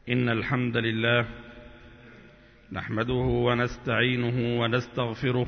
إن الحمد لله نحمده ونستعينه ونستغفره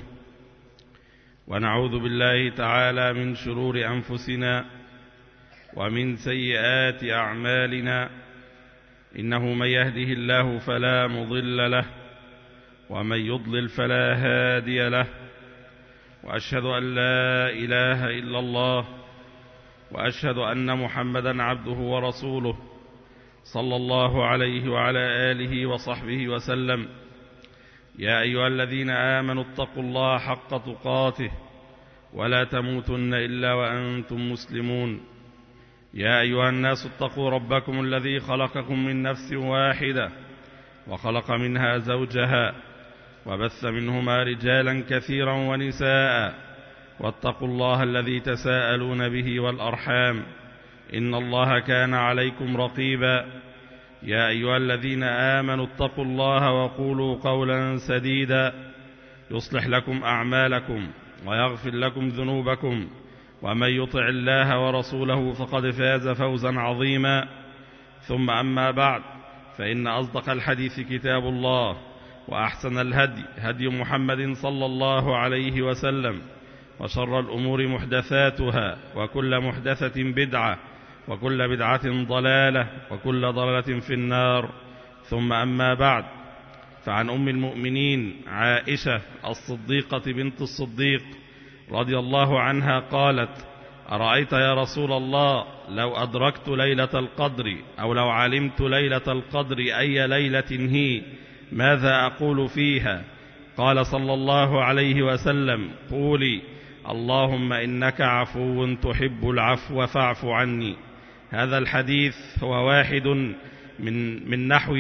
ونعوذ بالله تعالى من شرور أنفسنا ومن سيئات أعمالنا، إنه من يهده الله فلا مضل له ومن يضلل فلا هادي له، وأشهد أن لا إله إلا الله وأشهد أن محمدا عبده ورسوله صلى الله عليه وعلى آله وصحبه وسلم. يا أيها الذين آمنوا اتقوا الله حق تقاته ولا تموتن إلا وأنتم مسلمون. يا أيها الناس اتقوا ربكم الذي خلقكم من نفس واحدة وخلق منها زوجها وبث منهما رجالا كثيرا ونساء، واتقوا الله الذي تساءلون به والأرحام إن الله كان عليكم رقيبا. يا أيها الذين آمنوا اتقوا الله وقولوا قولا سديدا يصلح لكم أعمالكم ويغفر لكم ذنوبكم، ومن يطع الله ورسوله فقد فاز فوزا عظيما. ثم أما بعد، فإن أصدق الحديث كتاب الله، وأحسن الهدي هدي محمد صلى الله عليه وسلم، وشر الأمور محدثاتها، وكل محدثة بدعة، وكل بدعة ضلالة، وكل ضلالة في النار. ثم أما بعد، فعن أم المؤمنين عائشة الصديقة بنت الصديق رضي الله عنها قالت: أرأيت يا رسول الله لو أدركت ليلة القدر، أو لو علمت ليلة القدر أي ليلة هي، ماذا أقول فيها؟ قال صلى الله عليه وسلم: قولي اللهم إنك عفو تحب العفو فاعف عني. هذا الحديث هو واحد من نحو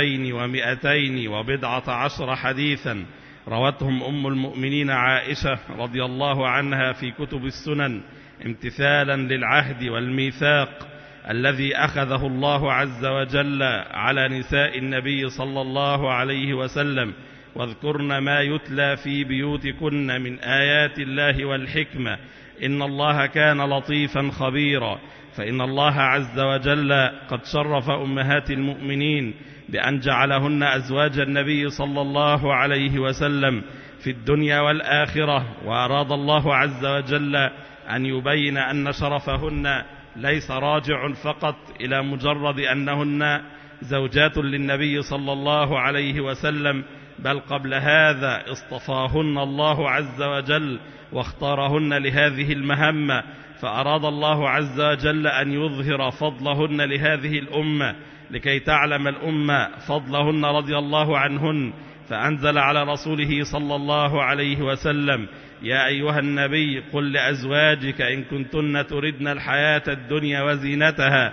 2210 حديثا روتهم أم المؤمنين عائشة رضي الله عنها في كتب السنن، امتثالا للعهد والميثاق الذي أخذه الله عز وجل على نساء النبي صلى الله عليه وسلم: واذكرن ما يتلى في بيوتكن من آيات الله والحكمة إن الله كان لطيفا خبيرا. فإن الله عز وجل قد شرف أمهات المؤمنين بأن جعلهن أزواج النبي صلى الله عليه وسلم في الدنيا والآخرة، وأراد الله عز وجل أن يبين أن شرفهن ليس راجع فقط إلى مجرد أنهن زوجات للنبي صلى الله عليه وسلم، بل قبل هذا اصطفاهن الله عز وجل واختارهن لهذه المهمة، فأراد الله عز وجل أن يظهر فضلهن لهذه الأمة لكي تعلم الأمة فضلهن رضي الله عنهن، فأنزل على رسوله صلى الله عليه وسلم: يا أيها النبي قل لأزواجك إن كنتن تردن الحياة الدنيا وزينتها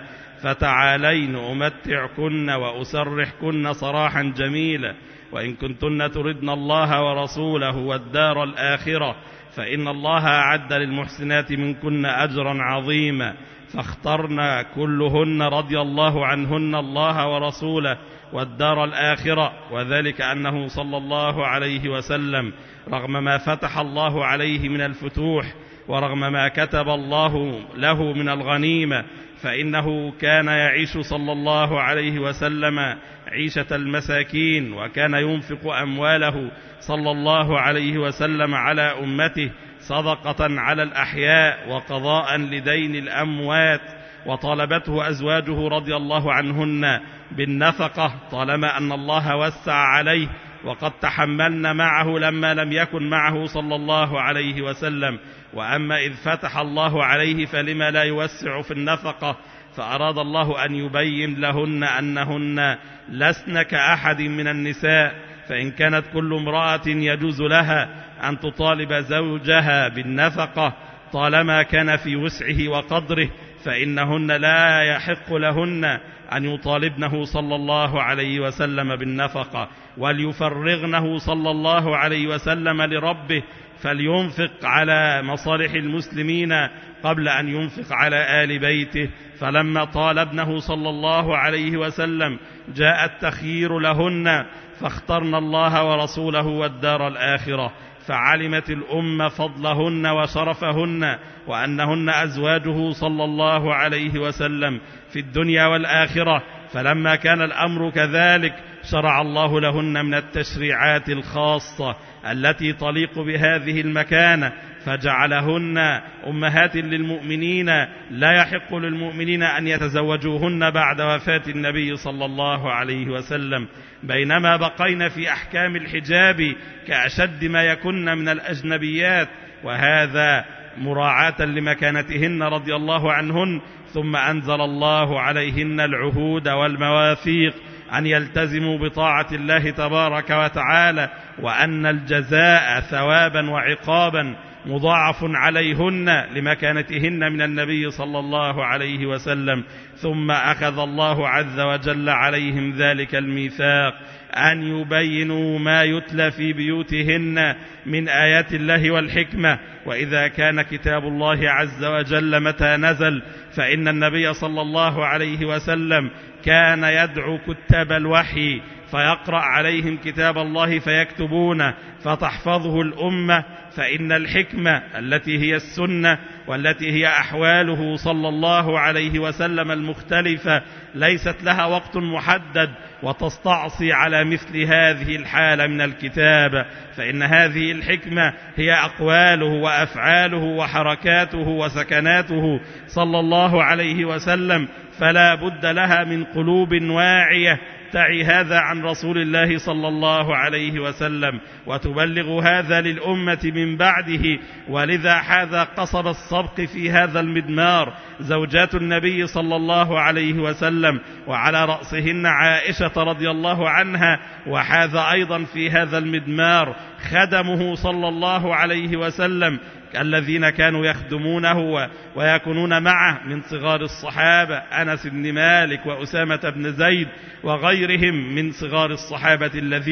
فتعالين أمتعكن وأسرحكن سراحا جميلا، وإن كنتن تردن الله ورسوله والدار الآخرة فإن الله أعد للمحسنات منكن أجرا عظيما. فاخترنا كلهن رضي الله عنهن الله ورسوله والدار الآخرة، وذلك أنه صلى الله عليه وسلم رغم ما فتح الله عليه من الفتوح، ورغم ما كتب الله له من الغنيمة، فإنه كان يعيش صلى الله عليه وسلم عيشة المساكين، وكان ينفق أمواله صلى الله عليه وسلم على أمته صدقة على الأحياء وقضاء لدين الأموات. وطالبته أزواجه رضي الله عنهن بالنفقة طالما أن الله وسع عليه، وقد تحملن معه لما لم يكن معه صلى الله عليه وسلم. وأما إذ فتح الله عليه فلما لا يوسع في النفقة؟ فأراد الله أن يبين لهن أنهن لسن كأحد من النساء، فإن كانت كل امرأة يجوز لها أن تطالب زوجها بالنفقة طالما كان في وسعه وقدره، فإنهن لا يحق لهن أن يطالبنه صلى الله عليه وسلم بالنفقة، وليفرغنه صلى الله عليه وسلم لربه، فلينفق على مصالح المسلمين قبل أن ينفق على آل بيته. فلما طالبنه صلى الله عليه وسلم جاء التخيير لهن، فاخترنا الله ورسوله والدار الآخرة، فعلمت الأمة فضلهن وشرفهن، وأنهن أزواجه صلى الله عليه وسلم في الدنيا والآخرة، فلما كان الأمر كذلك شرع الله لهن من التشريعات الخاصة التي تليق بهذه المكانة، فجعلهن أمهات للمؤمنين لا يحق للمؤمنين أن يتزوجوهن بعد وفاة النبي صلى الله عليه وسلم، بينما بقين في أحكام الحجاب كأشد ما يكن من الأجنبيات، وهذا مراعاة لمكانتهن رضي الله عنهن. ثم أنزل الله عليهن العهود والمواثيق أن يلتزموا بطاعة الله تبارك وتعالى، وأن الجزاء ثوابا وعقابا مضاعف عليهن لمكانتهن من النبي صلى الله عليه وسلم. ثم أخذ الله عز وجل عليهم ذلك الميثاق أن يبينوا ما يتلى في بيوتهن من آيات الله والحكمة. وإذا كان كتاب الله عز وجل متى نزل فإن النبي صلى الله عليه وسلم كان يدعو كتاب الوحي فيقرأ عليهم كتاب الله فيكتبونه فتحفظه الأمة، فإن الحكمة التي هي السنة والتي هي أحواله صلى الله عليه وسلم المختلفة ليست لها وقت محدد وتستعصي على مثل هذه الحالة من الكتاب، فإن هذه الحكمة هي أقواله وأفعاله وحركاته وسكناته صلى الله عليه وسلم، فلا بد لها من قلوب واعية تعي هذا عن رسول الله صلى الله عليه وسلم وتبلغ هذا للأمة من بعده. ولذا حاذا قصب السبق في هذا المدمار زوجات النبي صلى الله عليه وسلم، وعلى رأسهن عائشة رضي الله عنها، وحاذ أيضا في هذا المدمار خدمه صلى الله عليه وسلم الذين كانوا يخدمونه ويكونون معه من صغار الصحابة أنس بن مالك وأسامة بن زيد وغيرهم من صغار الصحابة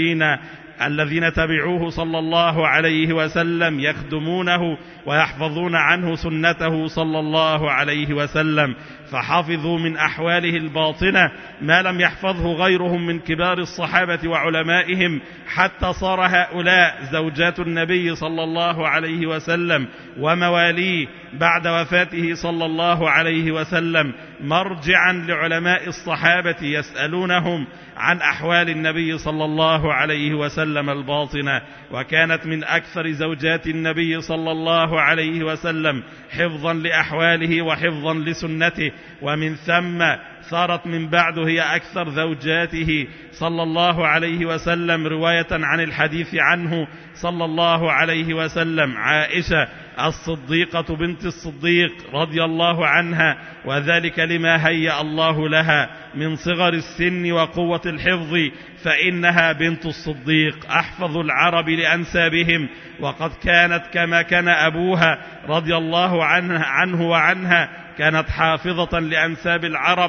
الذين تبعوه صلى الله عليه وسلم يخدمونه ويحفظون عنه سنته صلى الله عليه وسلم، فحفظوا من أحواله الباطنة ما لم يحفظه غيرهم من كبار الصحابة وعلمائهم، حتى صار هؤلاء زوجات النبي صلى الله عليه وسلم ومواليه بعد وفاته صلى الله عليه وسلم مرجعا لعلماء الصحابة يسألونهم عن أحوال النبي صلى الله عليه وسلم الباطنة. وكانت من أكثر زوجات النبي صلى الله عليه وسلم حفظا لأحواله وحفظا لسنته، ومن ثم صارت من بعده هي أكثر زوجاته صلى الله عليه وسلم رواية عن الحديث عنه صلى الله عليه وسلم عائشة الصديقة بنت الصديق رضي الله عنها، وذلك لما هيأ الله لها من صغر السن وقوة الحفظ، فإنها بنت الصديق أحفظ العرب لأنسابهم، وقد كانت كما كان أبوها رضي الله عنه وعنها كانت حافظة لأنساب العرب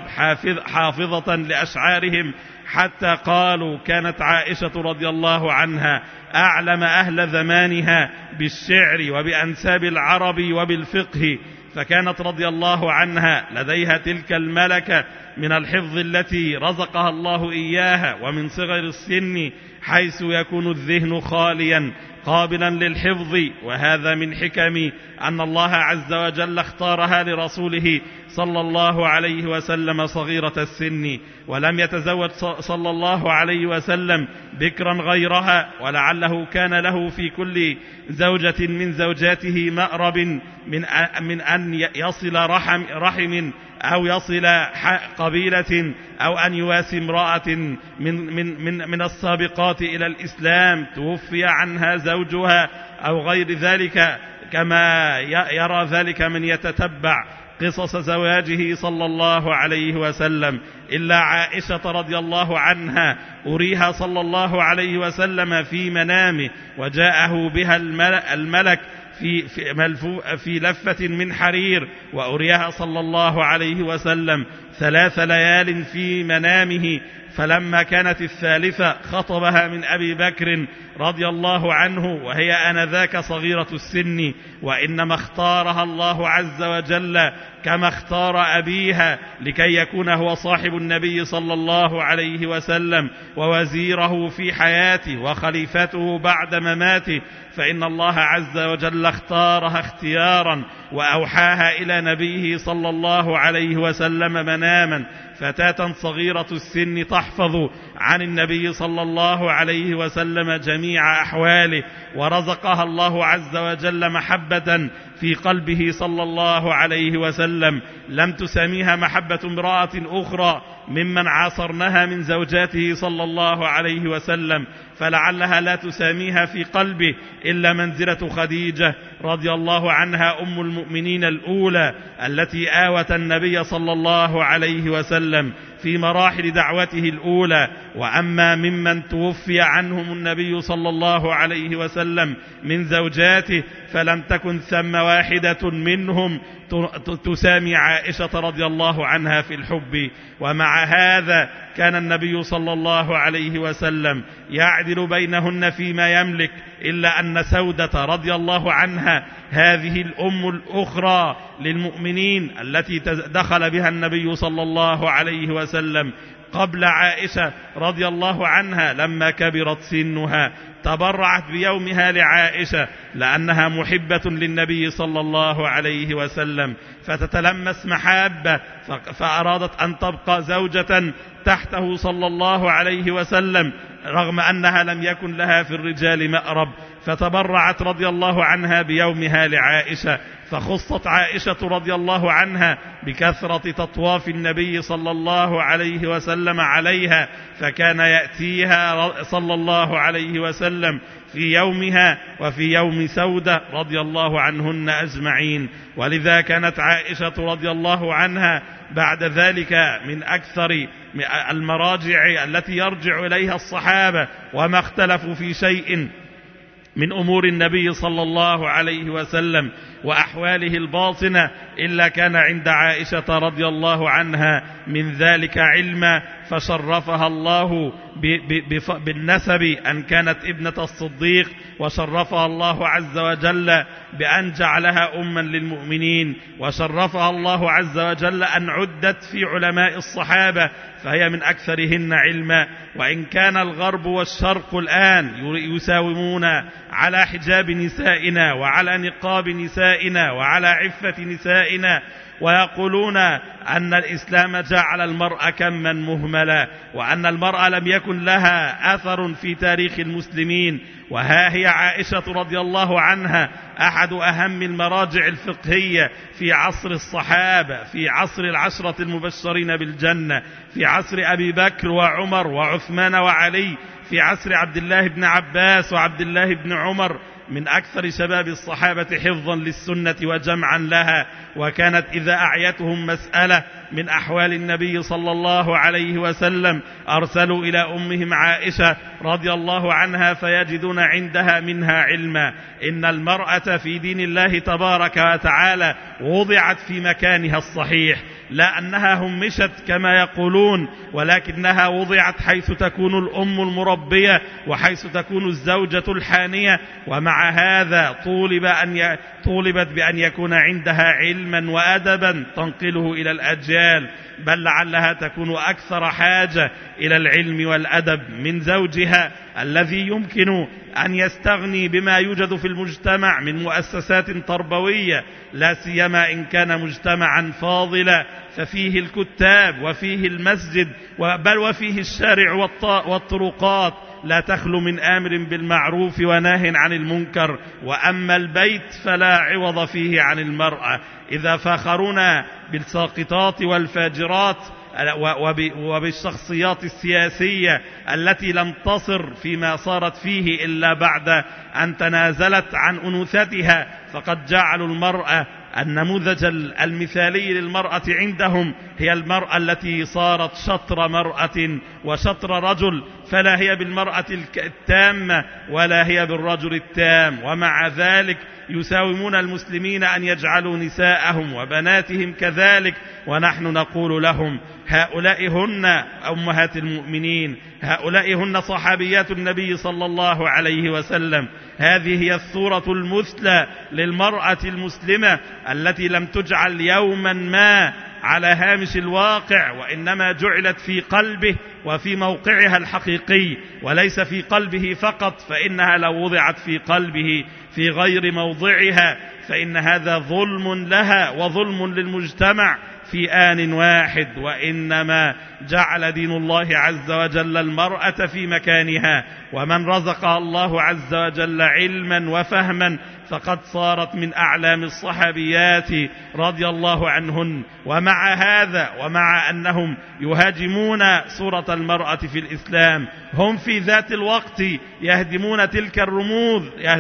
حافظة لأشعارهم، حتى قالوا كانت عائشة رضي الله عنها أعلم أهل زمانها بالشعر وبأنساب العرب وبالفقه، فكانت رضي الله عنها لديها تلك الملكة من الحفظ التي رزقها الله إياها ومن صغر السن، حيث يكون الذهن خاليا قابلا للحفظ. وهذا من حكم أن الله عز وجل اختارها لرسوله صلى الله عليه وسلم صغيرة السن، ولم يتزوج صلى الله عليه وسلم بكرا غيرها، ولعله كان له في كل زوجة من زوجاته مأرب من أن يصل رحم أو يصل قبيلة أو أن يواسي امرأة من السابقات إلى الإسلام توفي عنها زوجها أو غير ذلك، كما يرى ذلك من يتتبع قصص زواجه صلى الله عليه وسلم. إلا عائشة رضي الله عنها أريها صلى الله عليه وسلم في منامه، وجاءه بها الملك في لفة من حرير، وأريها صلى الله عليه وسلم 3 ليال في منامه، فلما كانت الثالثة خطبها من أبي بكر رضي الله عنه وهي آنذاك صغيرة السن، وإنما اختارها الله عز وجل كما اختار أبيها لكي يكون هو صاحب النبي صلى الله عليه وسلم ووزيره في حياته وخليفته بعد مماته، فإن الله عز وجل اختارها اختيارا وأوحاها إلى نبيه صلى الله عليه وسلم مناما، فتاة صغيرة السن تحفظ عن النبي صلى الله عليه وسلم جميع أحواله، ورزقها الله عز وجل محبة في قلبه صلى الله عليه وسلم لم تساميها محبة امرأة أخرى ممن عاصرنها من زوجاته صلى الله عليه وسلم، فلعلها لا تساميها في قلبه إلا منزلة خديجة رضي الله عنها أم المؤمنين الأولى التي آوت النبي صلى الله عليه وسلم في مراحل دعوته الأولى. وأما ممن توفي عنهم النبي صلى الله عليه وسلم من زوجاته فلم تكن ثم واحدة منهم تسامي عائشة رضي الله عنها في الحب. ومع هذا كان النبي صلى الله عليه وسلم يعدل بينهن فيما يملك، إلا أن سودة رضي الله عنها هذه الأم الأخرى للمؤمنين التي دخل بها النبي صلى الله عليه وسلم قبل عائشة رضي الله عنها لما كبرت سنها، تبرعت بيومها لعائشة لأنها محبة للنبي صلى الله عليه وسلم، فتتلمس محابة، فأرادت أن تبقى زوجة تحته صلى الله عليه وسلم رغم أنها لم يكن لها في الرجال مأرب، فتبرعت رضي الله عنها بيومها لعائشة. فخصت عائشة رضي الله عنها بكثرة تطواف النبي صلى الله عليه وسلم عليها، فكان يأتيها صلى الله عليه وسلم في يومها وفي يوم سودة رضي الله عنهن أجمعين. ولذا كانت عائشة رضي الله عنها بعد ذلك من أكثر المراجع التي يرجع إليها الصحابة، وما اختلفوا في شيء من أمور النبي صلى الله عليه وسلم وأحواله الباطنة إلا كان عند عائشة رضي الله عنها من ذلك علما، فشرفها الله بالنسب أن كانت ابنة الصديق، وشرفها الله عز وجل بأن جعلها أما للمؤمنين، وشرفها الله عز وجل أن عدت في علماء الصحابة فهي من أكثرهن علما. وإن كان الغرب والشرق الآن يساومون على حجاب نسائنا وعلى نقاب نسائنا وعلى عفة نسائنا، ويقولون أن الإسلام جعل المرأة كما مهملا، وأن المرأة لم يكن لها أثر في تاريخ المسلمين. وها هي عائشة رضي الله عنها أحد أهم المراجع الفقهية في عصر الصحابة، في عصر العشرة المبشرين بالجنة، في عصر أبي بكر وعمر وعثمان وعلي، في عصر عبد الله بن عباس وعبد الله بن عمر، من أكثر شباب الصحابة حفظا للسنة وجمعا لها. وكانت إذا أعيتهم مسألة من أحوال النبي صلى الله عليه وسلم أرسلوا إلى أمهم عائشة رضي الله عنها فيجدون عندها منها علما. إن المرأة في دين الله تبارك وتعالى وضعت في مكانها الصحيح، لا أنها همشت كما يقولون، ولكنها وضعت حيث تكون الأم المربية وحيث تكون الزوجة الحانية. ومع هذا طولبت بأن يكون عندها علما وأدبا تنقله إلى الأجيال، بل لعلها تكون أكثر حاجة إلى العلم والأدب من زوجها الذي يمكن أن يستغني بما يوجد في المجتمع من مؤسسات تربوية، لا سيما إن كان مجتمعا فاضلا ففيه الكتاب وفيه المسجد بل وفيه الشارع والطرقات لا تخلو من آمر بالمعروف وناه عن المنكر. وأما البيت فلا عوض فيه عن المرأة. إذا فاخرون بالساقطات والفاجرات وبالشخصيات السياسية التي لم تصر فيما صارت فيه إلا بعد أن تنازلت عن أنوثتها، فقد جعلوا المرأة النموذج المثالي للمرأة عندهم هي المرأة التي صارت شطر مرأة وشطر رجل، فلا هي بالمرأة التامة ولا هي بالرجل التام. ومع ذلك يساومون المسلمين أن يجعلوا نساءهم وبناتهم كذلك، ونحن نقول لهم هؤلاء هن أمهات المؤمنين، هؤلاء هن صحابيات النبي صلى الله عليه وسلم. هذه هي الصورة المثلى للمرأة المسلمة التي لم تجعل يوما ما على هامش الواقع، وإنما جعلت في قلبه وفي موقعها الحقيقي وليس في قلبه فقط، فإنها لو وضعت في قلبه في غير موضعها فإن هذا ظلم لها وظلم للمجتمع في آن واحد. وإنما جعل دين الله عز وجل المرأة في مكانها، ومن رزقها الله عز وجل علما وفهما فقد صارت من أعلام الصحابيات رضي الله عنهن. ومع هذا ومع أنهم يهاجمون صورة المرأة في الإسلام، هم في ذات الوقت يهدمون تلك الرموز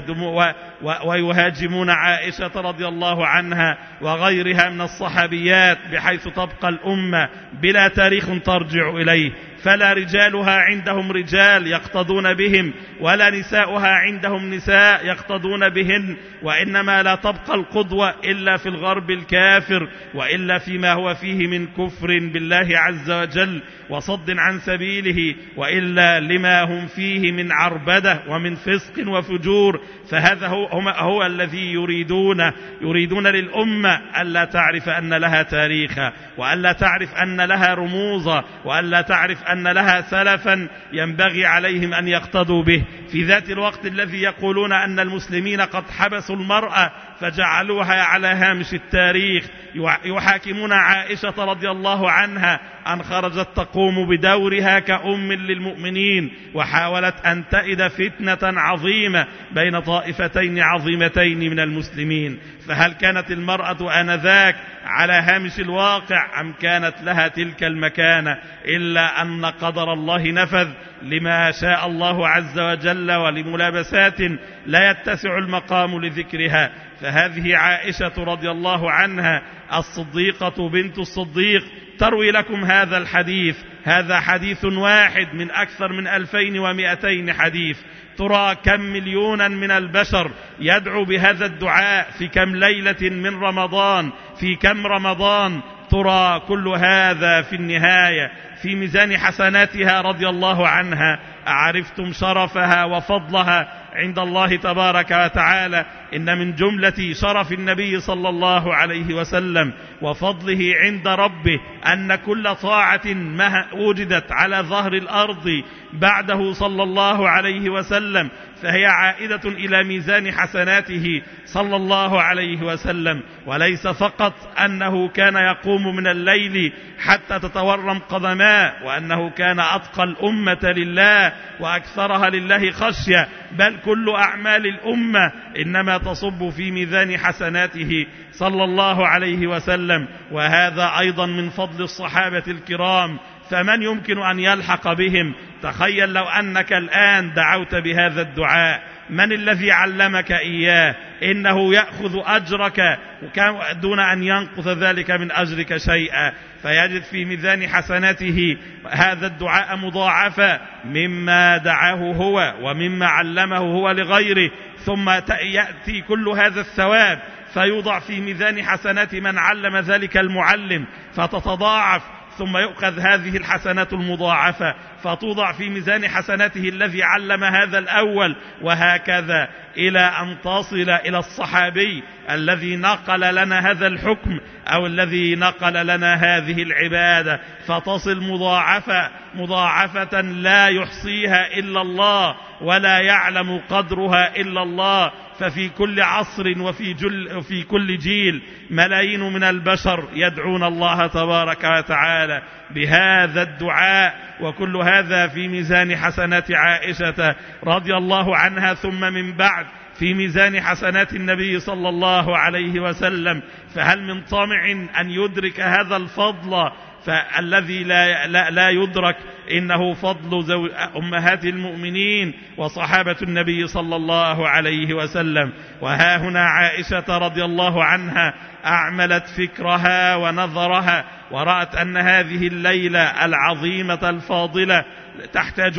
ويهاجمون عائشة رضي الله عنها وغيرها من الصحابيات، بحيث تبقى الأمة بلا تاريخ ترجع إليه، فلا رجالها عندهم رجال يقتدون بهم ولا نساؤها عندهم نساء يقتدون بهن، وإنما لا تبقى القدوة إلا في الغرب الكافر، وإلا فيما هو فيه من كفر بالله عز وجل وصد عن سبيله، وإلا لما هم فيه من عربدة ومن فسق وفجور. فهذا هو الذي يريدون للأمة ألا تعرف أن لها تاريخا، وألا تعرف أن لها رموزا، وألا تعرف أن لها سلفا ينبغي عليهم أن يقتدوا به، في ذات الوقت الذي يقولون أن المسلمين قد حبسوا المرأة فجعلوها على هامش التاريخ. يحاكمون عائشة رضي الله عنها أن خرجت تقوم بدورها كأم للمؤمنين، وحاولت أن تئد فتنة عظيمة بين طائفتين عظيمتين من المسلمين. فهل كانت المرأة آنذاك على هامش الواقع أم كانت لها تلك المكانة؟ إلا أن قدر الله نفذ لما شاء الله عز وجل ولملابسات لا يتسع المقام لذكرها. فهذه عائشة رضي الله عنها الصديقة بنت الصديق تروي لكم هذا الحديث. هذا حديث واحد من أكثر من 2200 حديث. ترى كم مليونا من البشر يدعو بهذا الدعاء في كم ليلة من رمضان، في كم رمضان. ترى كل هذا في النهاية في ميزان حسناتها رضي الله عنها. أعرفتم شرفها وفضلها عند الله تبارك وتعالى؟ إن من جملة شرف النبي صلى الله عليه وسلم وفضله عند ربه أن كل طاعة ما وجدت على ظهر الأرض بعده صلى الله عليه وسلم فهي عائدة إلى ميزان حسناته صلى الله عليه وسلم. وليس فقط أنه كان يقوم من الليل حتى تتورم قدماه، وأنه كان أتقى الأمة لله وأكثرها لله خشية، بل كل أعمال الأمة إنما تصب في ميزان حسناته صلى الله عليه وسلم. وهذا أيضا من فضل الصحابة الكرام، فمن يمكن أن يلحق بهم؟ تخيل لو أنك الآن دعوت بهذا الدعاء، من الذي علمك إياه؟ إنه يأخذ أجرك دون أن ينقص ذلك من أجرك شيئا، فيجد في ميزان حسناته هذا الدعاء مضاعفا مما دعاه هو ومما علمه هو لغيره. ثم يأتي كل هذا الثواب فيوضع في ميزان حسنات من علم ذلك المعلم فتتضاعف، ثم يؤخذ هذه الحسنات المضاعفة فتوضع في ميزان حسناته الذي علم هذا الأول، وهكذا إلى أن تصل إلى الصحابي الذي نقل لنا هذا الحكم أو الذي نقل لنا هذه العبادة، فتصل مضاعفة لا يحصيها إلا الله ولا يعلم قدرها إلا الله. ففي كل عصر وفي كل جيل ملايين من البشر يدعون الله تبارك وتعالى بهذا الدعاء، وكل هذا في ميزان حسنات عائشة رضي الله عنها، ثم من بعد في ميزان حسنات النبي صلى الله عليه وسلم. فهل من طامع أن يدرك هذا الفضل؟ فالذي لا يدرك إنه فضل أمهات المؤمنين وصحابة النبي صلى الله عليه وسلم. وها هنا عائشة رضي الله عنها أعملت فكرها ونظرها، ورأت أن هذه الليلة العظيمة الفاضلة تحتاج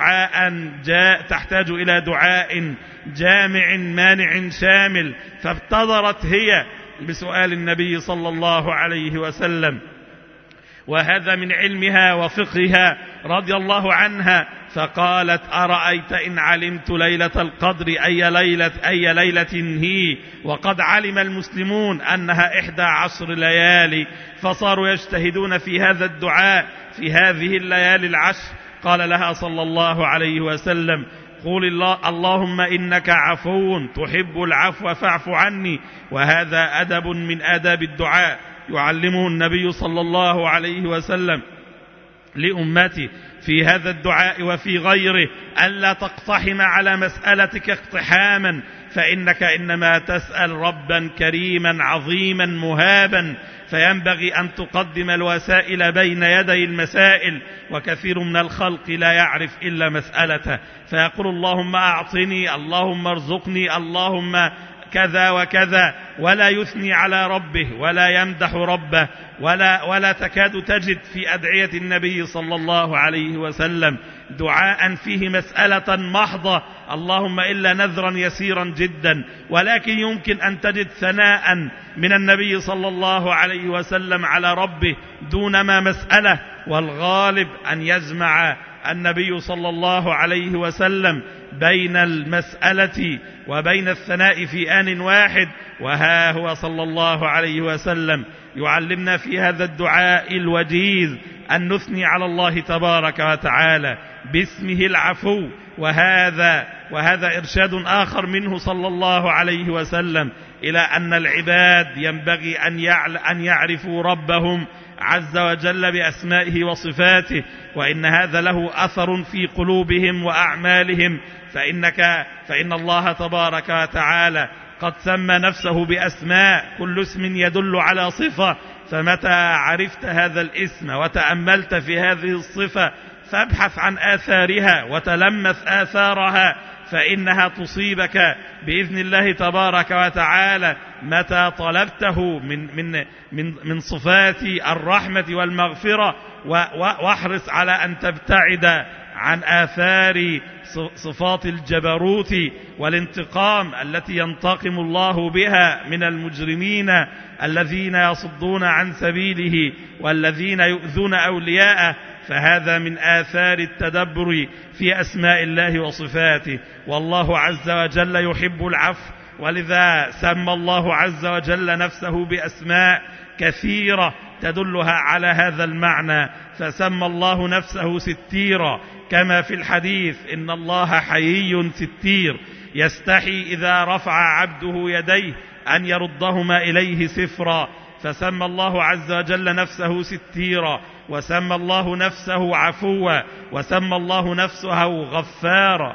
إلى دعاء جامع مانع شامل، فابتدرت هي بسؤال النبي صلى الله عليه وسلم. وهذا من علمها وفقهها رضي الله عنها فقالت أرأيت إن علمت ليلة القدر أي ليلة هي، وقد علم المسلمون أنها 11 ليالي، فصاروا يجتهدون في هذا الدعاء في هذه الليالي العشر. قال لها صلى الله عليه وسلم قول اللهم إنك عفو تحب العفو فاعف عني. وهذا أدب من آداب الدعاء يعلمه النبي صلى الله عليه وسلم لأمتي في هذا الدعاء وفي غيره، ألا تقتحم على مسألتك اقتحاما، فإنك إنما تسأل ربا كريما عظيما مهابا، فينبغي أن تقدم الوسائل بين يدي المسائل. وكثير من الخلق لا يعرف إلا مسألته، فيقول اللهم أعطني، اللهم ارزقني، اللهم كذا وكذا، ولا يثني على ربه ولا يمدح ربه، ولا تكاد تجد في أدعية النبي صلى الله عليه وسلم دعاء فيه مسألة محضة اللهم إلا نذرا يسيرا جدا، ولكن يمكن أن تجد ثناء من النبي صلى الله عليه وسلم على ربه دون ما مسألة. والغالب أن يجمع النبي صلى الله عليه وسلم بين المسألة وبين الثناء في آن واحد. وها هو صلى الله عليه وسلم يعلمنا في هذا الدعاء الوجيز أن نثني على الله تبارك وتعالى باسمه العفو. وهذا إرشاد آخر منه صلى الله عليه وسلم إلى أن العباد ينبغي أن يعرفوا ربهم عز وجل بأسمائه وصفاته، وإن هذا له أثر في قلوبهم وأعمالهم، فإن الله تبارك وتعالى قد سمى نفسه بأسماء، كل اسم يدل على صفة، فمتى عرفت هذا الاسم وتأملت في هذه الصفة فابحث عن آثارها وتلمس آثارها، فإنها تصيبك بإذن الله تبارك وتعالى متى طلبته من صفات الرحمة والمغفرة. واحرص على أن تبتعد عن آثار صفات الجبروت والانتقام التي ينتقم الله بها من المجرمين الذين يصدون عن سبيله والذين يؤذون أولياءه، فهذا من آثار التدبر في أسماء الله وصفاته. والله عز وجل يحب العفو، ولذا سمى الله عز وجل نفسه بأسماء كثيرة تدلها على هذا المعنى، فسمى الله نفسه ستيرا كما في الحديث إن الله حيي ستير يستحي إذا رفع عبده يديه أن يردهما إليه سفرا، فسمى الله عز وجل نفسه ستيرا، وسمى الله نفسه عفوا، وسمى الله نفسه غفارا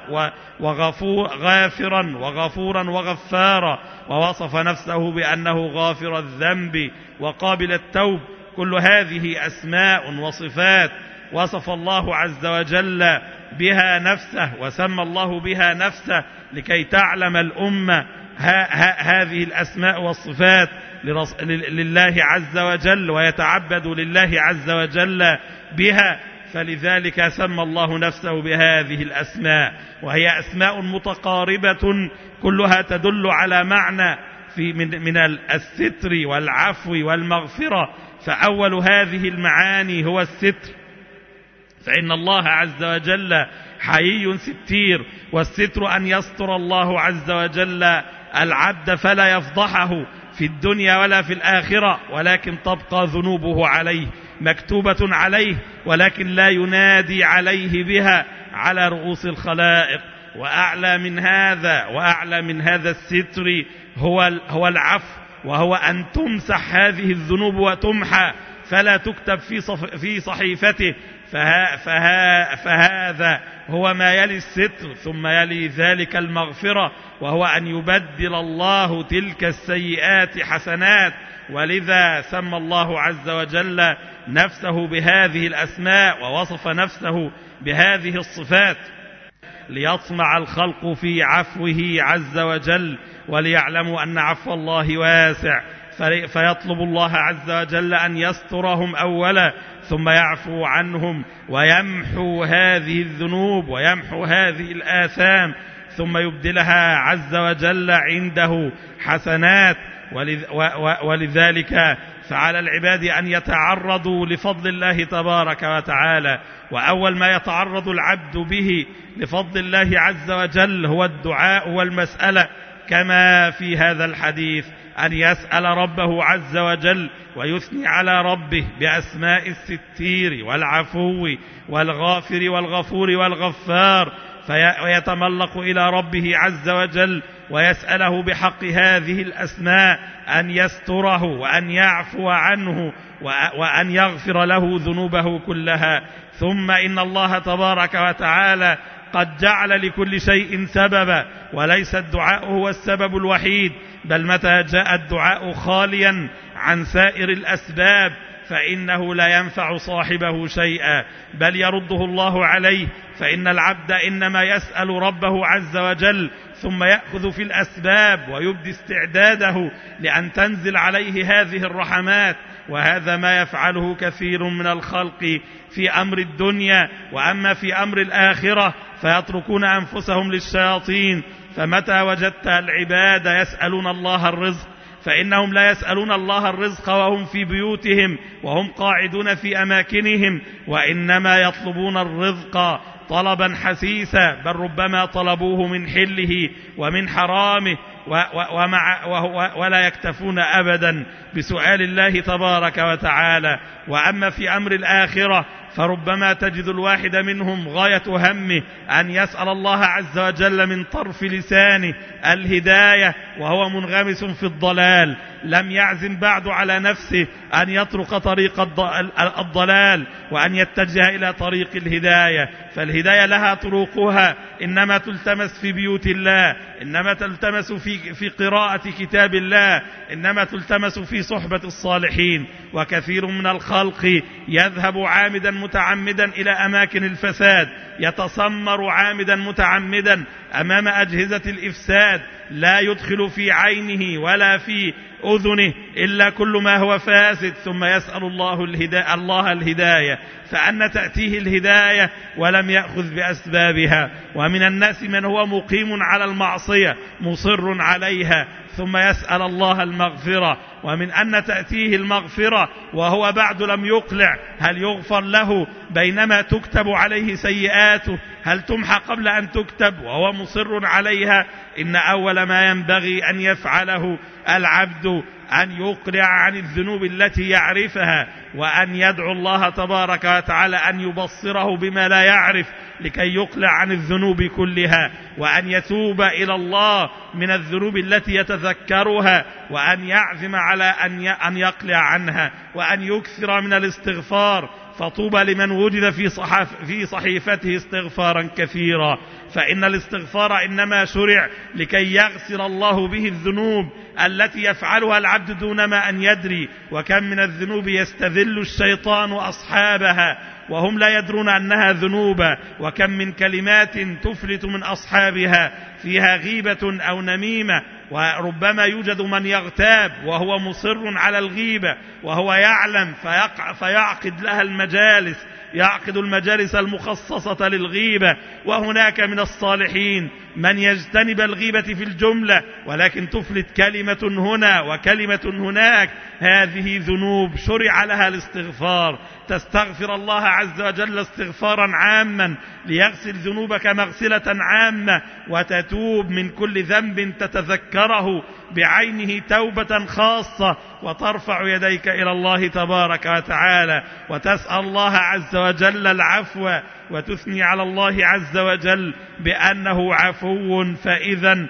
غافرا وغفورا وغفارا، ووصف نفسه بأنه غافر الذنب وقابل التوب. كل هذه أسماء وصفات وصف الله عز وجل بها نفسه وسمى الله بها نفسه لكي تعلم الأمة هذه الأسماء والصفات لله عز وجل ويتعبد لله عز وجل بها. فلذلك سمى الله نفسه بهذه الأسماء، وهي أسماء متقاربة كلها تدل على معنى من الستر والعفو والمغفرة. فأول هذه المعاني هو الستر، فإن الله عز وجل حيي ستير، والستر أن يستر الله عز وجل العبد فلا يفضحه في الدنيا ولا في الآخرة، ولكن تبقى ذنوبه عليه مكتوبة عليه، ولكن لا ينادي عليه بها على رؤوس الخلائق. وأعلى من هذا الستر هو العفو، وهو أن تمسح هذه الذنوب وتمحى فلا تكتب في صحيفته. فهذا هو ما يلي الستر، ثم يلي ذلك المغفرة، وهو أن يبدل الله تلك السيئات حسنات. ولذا سمى الله عز وجل نفسه بهذه الأسماء ووصف نفسه بهذه الصفات ليطمع الخلق في عفوه عز وجل، وليعلموا أن عفو الله واسع، فيطلب الله عز وجل أن يسترهم أولا ثم يعفو عنهم ويمحو هذه الذنوب ويمحو هذه الآثام، ثم يبدلها عز وجل عنده حسنات. ولذلك فعلى العباد أن يتعرضوا لفضل الله تبارك وتعالى. وأول ما يتعرض العبد به لفضل الله عز وجل هو الدعاء والمسألة، كما في هذا الحديث أن يسأل ربه عز وجل ويثني على ربه بأسماء الستير والعفو والغافر والغفور والغفار، ويتملق إلى ربه عز وجل ويسأله بحق هذه الأسماء أن يستره وأن يعفو عنه وأن يغفر له ذنوبه كلها. ثم إن الله تبارك وتعالى قد جعل لكل شيء سببا، وليس الدعاء هو السبب الوحيد، بل متى جاء الدعاء خاليا عن سائر الأسباب فإنه لا ينفع صاحبه شيئا، بل يرده الله عليه. فإن العبد إنما يسأل ربه عز وجل ثم يأخذ في الأسباب ويبدي استعداده لأن تنزل عليه هذه الرحمات، وهذا ما يفعله كثير من الخلق في أمر الدنيا. وأما في أمر الآخرة فيتركون أنفسهم للشياطين. فمتى وجدت العباد يسألون الله الرزق فإنهم لا يسألون الله الرزق وهم في بيوتهم وهم قاعدون في أماكنهم، وإنما يطلبون الرزق طلبا حسيسا، بل ربما طلبوه من حله ومن حرامه ولا يكتفون أبدا بسؤال الله تبارك وتعالى. وأما في أمر الآخرة فربما تجد الواحد منهم غاية همه أن يسأل الله عز وجل من طرف لسانه الهداية وهو منغمس في الضلال، لم يعزم بعد على نفسه أن يطرق طريق الضلال وأن يتجه إلى طريق الهداية. فالهداية لها طرقها، إنما تلتمس في بيوت الله، إنما تلتمس في قراءة كتاب الله، إنما تلتمس في صحبة الصالحين. وكثير من الخلق يذهب عامدا متعمدا إلى أماكن الفساد، يتسمر عامدا متعمدا أمام أجهزة الإفساد، لا يدخل في عينه ولا في أذنه إلا كل ما هو فاسد، ثم يسأل الله الهداية، فأن تأتيه الهداية ولم يأخذ بأسبابها. ومن الناس من هو مقيم على المعصية مصر عليها ثم يسأل الله المغفرة، ومن أن تأتيه المغفرة وهو بعد لم يقلع، هل يغفر له بينما تكتب عليه سيئاته؟ هل تمحى قبل أن تكتب وهو مصر عليها؟ إن أول ما ينبغي أن يفعله العبد أن يقلع عن الذنوب التي يعرفها، وأن يدعو الله تبارك وتعالى أن يبصره بما لا يعرف لكي يقلع عن الذنوب كلها، وأن يتوب إلى الله من الذنوب التي يتذكرها، وأن يعزم على أن يقلع عنها، وأن يكثر من الاستغفار. فطوبى لمن وجد في صحيفته استغفارا كثيرا، فإن الاستغفار إنما شرع لكي يغسل الله به الذنوب التي يفعلها العبد دون ما أن يدري. وكم من الذنوب يستذل الشيطان أصحابها وهم لا يدرون أنها ذنوب، وكم من كلمات تفلت من أصحابها فيها غيبة أو نميمة، وربما يوجد من يغتاب وهو مصر على الغيبة وهو يعلم فيعقد لها المجالس، يعقد المجالس المخصصة للغيبة. وهناك من الصالحين من يجتنب الغيبة في الجملة، ولكن تفلت كلمة هنا وكلمة هناك، هذه ذنوب شرع لها الاستغفار. تستغفر الله عز وجل استغفارا عاما ليغسل ذنوبك مغسلة عامة، وتتوب من كل ذنب تتذكره بعينه توبة خاصة، وترفع يديك إلى الله تبارك وتعالى وتسأل الله عز وجل العفو، وتثني على الله عز وجل بأنه عفو. فإذا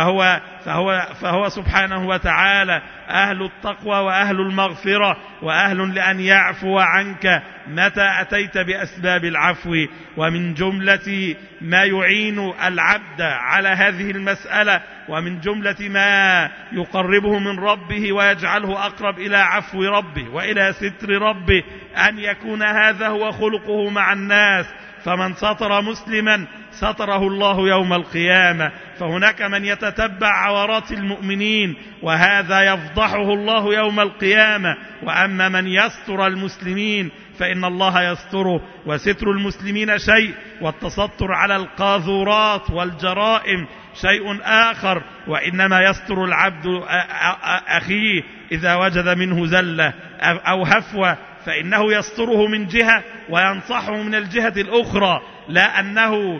فهو سبحانه وتعالى أهل التقوى وأهل المغفرة وأهل لأن يعفو عنك متى أتيت بأسباب العفو. ومن جملة ما يعين العبد على هذه المسألة ومن جملة ما يقربه من ربه ويجعله أقرب إلى عفو ربه وإلى ستر ربه أن يكون هذا هو خلقه مع الناس، فمن ستر مسلما ستره الله يوم القيامة. فهناك من يتتبع عورات المؤمنين وهذا يفضحه الله يوم القيامة. وأما من يستر المسلمين فإن الله يستره. وستر المسلمين شيء، والتستر على القاذورات والجرائم شيء آخر. وإنما يستر العبد أخيه إذا وجد منه زلة أو هفوة فإنه يستره من جهة وينصحه من الجهة الأخرى، لا أنه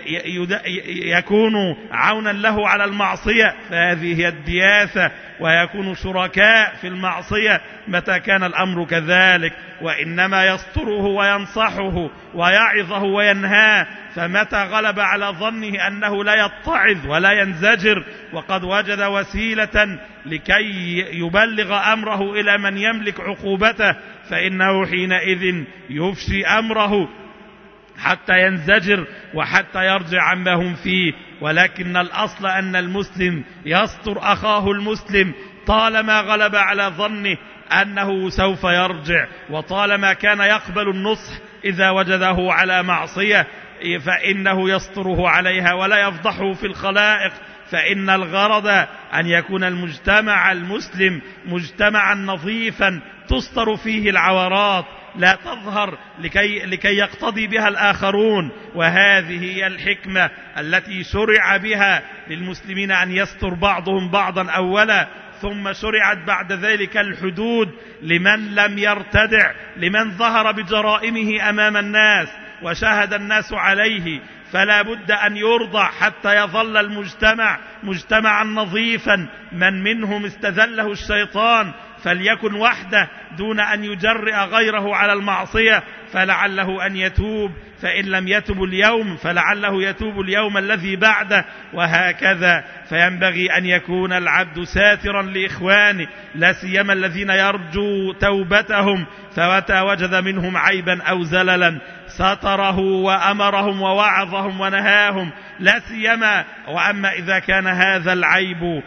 يكون عونا له على المعصية، فهذه هي الدياثة، ويكون شركاء في المعصية متى كان الأمر كذلك. وإنما يستره وينصحه ويعظه وينهاه، فمتى غلب على ظنه أنه لا يتعظ ولا ينزجر وقد وجد وسيلة لكي يبلغ أمره إلى من يملك عقوبته، فإنه حينئذ يفشي أمره حتى ينزجر وحتى يرجع عما هم فيه. ولكن الأصل أن المسلم يستر أخاه المسلم طالما غلب على ظنه أنه سوف يرجع، وطالما كان يقبل النصح إذا وجده على معصية فإنه يستره عليها ولا يفضحه في الخلائق. فإن الغرض أن يكون المجتمع المسلم مجتمعا نظيفا تستر فيه العورات لا تظهر لكي يقتضي بها الآخرون. وهذه هي الحكمة التي شرع بها للمسلمين أن يستر بعضهم بعضا أولا، ثم شرعت بعد ذلك الحدود لمن لم يرتدع، لمن ظهر بجرائمه أمام الناس وشاهد الناس عليه، فلا بد أن يرضع حتى يظل المجتمع مجتمعا نظيفا. من منهم استذله الشيطان فليكن وحده دون أن يجرئ غيره على المعصية، فلعله أن يتوب، فإن لم يتب اليوم فلعله يتوب اليوم الذي بعده، وهكذا. فينبغي أن يكون العبد ساترا لإخوانه، لا سيما الذين يرجو توبتهم، فمتى وجد منهم عيبا أو زللا ستره وأمرهم ووعظهم ونهاهم، لا سيما وأما إذا كان هذا العيب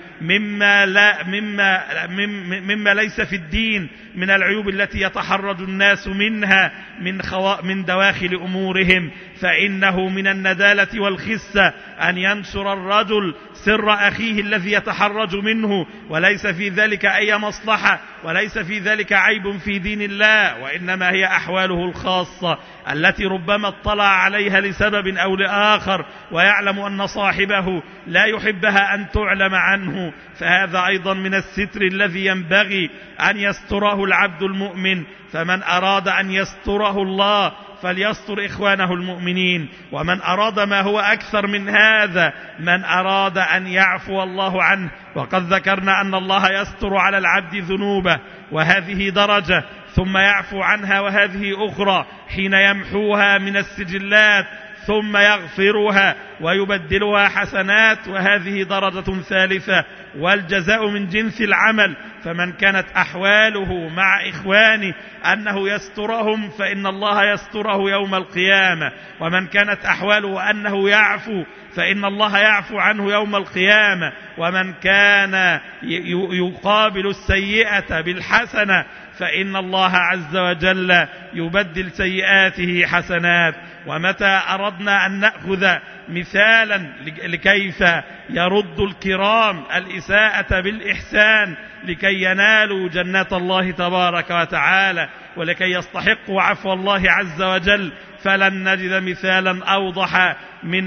مما ليس في الدين من العيوب التي يتحرج الناس منها من دواخل أمورهم، فإنه من الندالة والخسة أن ينشر الرجل سر أخيه الذي يتحرج منه، وليس في ذلك أي مصلحة وليس في ذلك عيب في دين الله، وإنما هي أحواله الخاصة التي ربما اطلع عليها لسبب أو لآخر ويعلم أن صاحبه لا يحبها أن تعلم عنه. فهذا أيضا من الستر الذي ينبغي أن يستره العبد المؤمن. فمن أراد أن يستره الله فليستر إخوانه المؤمنين. ومن أراد ما هو أكثر من هذا، من أراد أن يعفو الله عنه، وقد ذكرنا أن الله يستر على العبد ذنوبه وهذه درجة، ثم يعفو عنها وهذه أخرى، حين يمحوها من السجلات ثم يغفرها ويبدلها حسنات، وهذه درجة ثالثة، والجزاء من جنس العمل. فمن كانت أحواله مع إخوانه أنه يسترهم فإن الله يستره يوم القيامة، ومن كانت أحواله أنه يعفو فإن الله يعفو عنه يوم القيامة، ومن كان يقابل السيئة بالحسنة فإن الله عز وجل يبدل سيئاته حسنات. ومتى أردنا أن نأخذ مثالا لكيف يرد الكرام الإساءة بالإحسان لكي ينالوا جنات الله تبارك وتعالى ولكي يستحقوا عفو الله عز وجل، فلن نجد مثالا أوضح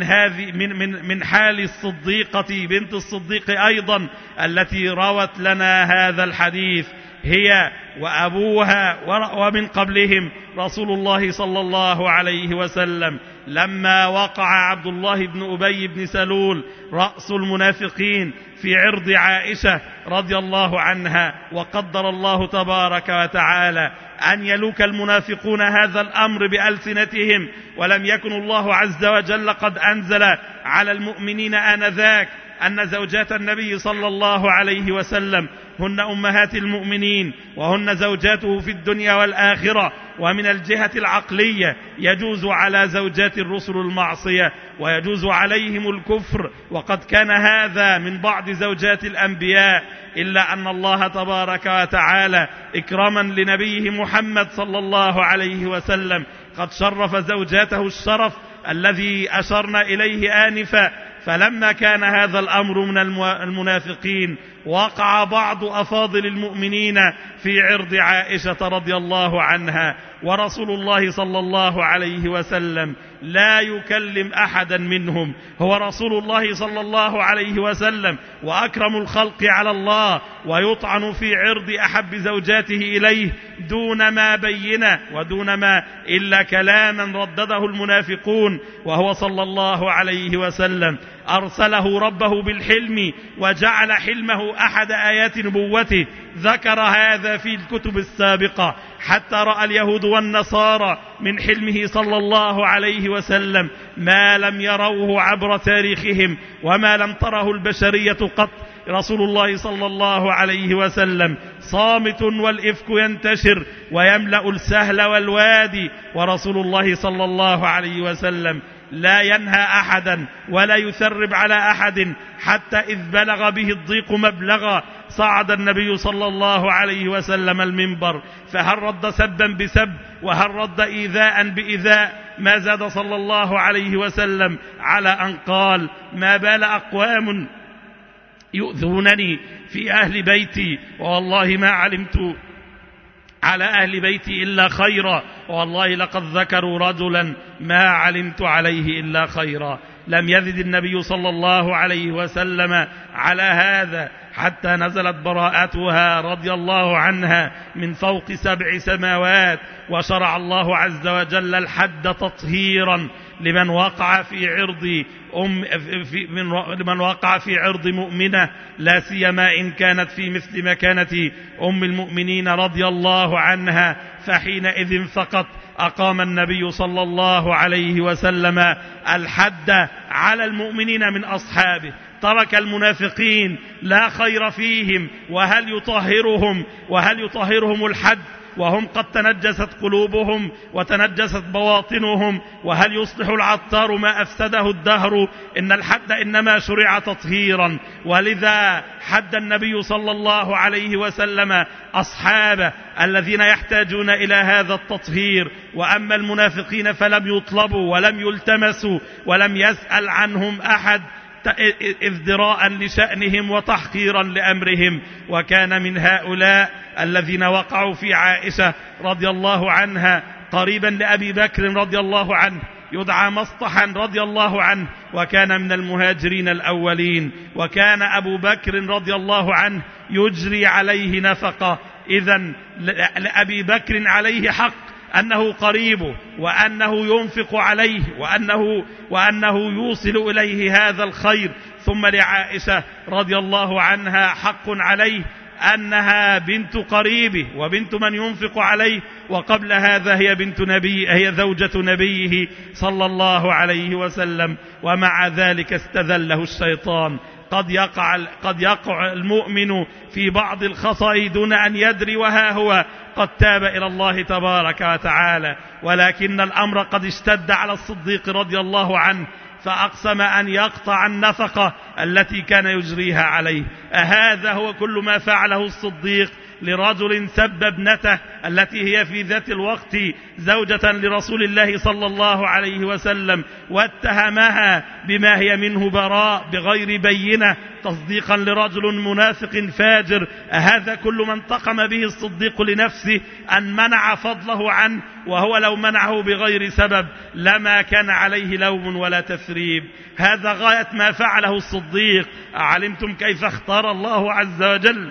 من حال الصديقة بنت الصديق أيضا التي روت لنا هذا الحديث، هي وأبوها ومن قبلهم رسول الله صلى الله عليه وسلم. لما وقع عبد الله بن أبي بن سلول رأس المنافقين في عرض عائشة رضي الله عنها، وقدر الله تبارك وتعالى أن يلوك المنافقون هذا الأمر بألسنتهم، ولم يكن الله عز وجل قد أنزل على المؤمنين آنذاك أن زوجات النبي صلى الله عليه وسلم هن أمهات المؤمنين وهن زوجاته في الدنيا والآخرة. ومن الجهة العقلية يجوز على زوجات الرسل المعصية ويجوز عليهم الكفر، وقد كان هذا من بعض زوجات الأنبياء، إلا أن الله تبارك وتعالى إكراما لنبيه محمد صلى الله عليه وسلم قد شرف زوجاته الشرف الذي أشرنا إليه آنفا. فلما كان هذا الأمر من المنافقين وقع بعض أفاضل المؤمنين في عرض عائشة رضي الله عنها، ورسول الله صلى الله عليه وسلم لا يكلم أحدا منهم. هو رسول الله صلى الله عليه وسلم وأكرم الخلق على الله، ويطعن في عرض أحب زوجاته إليه دون ما بين ودون ما إلا كلاما ردده المنافقون، وهو صلى الله عليه وسلم أرسله ربه بالحلم وجعل حلمه أحد آيات نبوته. ذكر هذا في الكتب السابقة حتى رأى اليهود والنصارى من حلمه صلى الله عليه وسلم ما لم يروه عبر تاريخهم وما لم تره البشرية قط. رسول الله صلى الله عليه وسلم صامت والإفك ينتشر ويملأ السهل والوادي، ورسول الله صلى الله عليه وسلم لا ينهى أحدا ولا يثرب على أحد، حتى إذ بلغ به الضيق مبلغا صعد النبي صلى الله عليه وسلم المنبر، فهل رد سبا بسب وهل رد إيذاء بإيذاء، ما زاد صلى الله عليه وسلم على أن قال: ما بال أقوام يؤذونني في أهل بيتي، والله ما علمت على أهل بيتي إلا خيرا، والله لقد ذكروا رجلا ما علمت عليه إلا خيرا. لم يزد النبي صلى الله عليه وسلم على هذا حتى نزلت براءتها رضي الله عنها من فوق 7 سماوات، وشرع الله عز وجل الحد تطهيرا لمن وقع في عرض مؤمنة، لا سيما إن كانت في مثل مكانة أم المؤمنين رضي الله عنها. فحينئذ فقط أقام النبي صلى الله عليه وسلم الحد على المؤمنين من أصحابه، ترك المنافقين لا خير فيهم، وهل يطهرهم الحد وهم قد تنجست قلوبهم وتنجست بواطنهم؟ وهل يصلح العطار ما أفسده الدهر؟ إن الحد إنما شرع تطهيرا، ولذا حد النبي صلى الله عليه وسلم أصحابه الذين يحتاجون إلى هذا التطهير. وأما المنافقين فلم يطلبوا ولم يلتمسوا ولم يسأل عنهم أحد ازدراء لشأنهم وتحقيرا لأمرهم. وكان من هؤلاء الذين وقعوا في عائشة رضي الله عنها قريبا لأبي بكر رضي الله عنه، يدعى مصطحا رضي الله عنه، وكان من المهاجرين الأولين، وكان أبو بكر رضي الله عنه يجري عليه نفقة. إذن لأبي بكر عليه حق أنه قريبه، وأنه ينفق عليه، وأنه يوصل إليه هذا الخير. ثم لعائشة رضي الله عنها حق عليه أنها بنت قريبه وبنت من ينفق عليه، وقبل هذا هي زوجة نبيه صلى الله عليه وسلم. ومع ذلك استذله الشيطان. قد يقع المؤمن في بعض الخطأ دون أن يدري، وها هو قد تاب إلى الله تبارك وتعالى. ولكن الأمر قد اشتد على الصديق رضي الله عنه، فأقسم أن يقطع النفقة التي كان يجريها عليه. أهذا هو كل ما فعله الصديق لرجل سب ابنته التي هي في ذات الوقت زوجة لرسول الله صلى الله عليه وسلم، واتهمها بما هي منه براء بغير بينة تصديقا لرجل منافق فاجر؟ هذا كل ما انتقم به الصديق لنفسه أن منع فضله عنه، وهو لو منعه بغير سبب لما كان عليه لوم ولا تثريب. هذا غاية ما فعله الصديق. أعلمتم كيف اختار الله عز وجل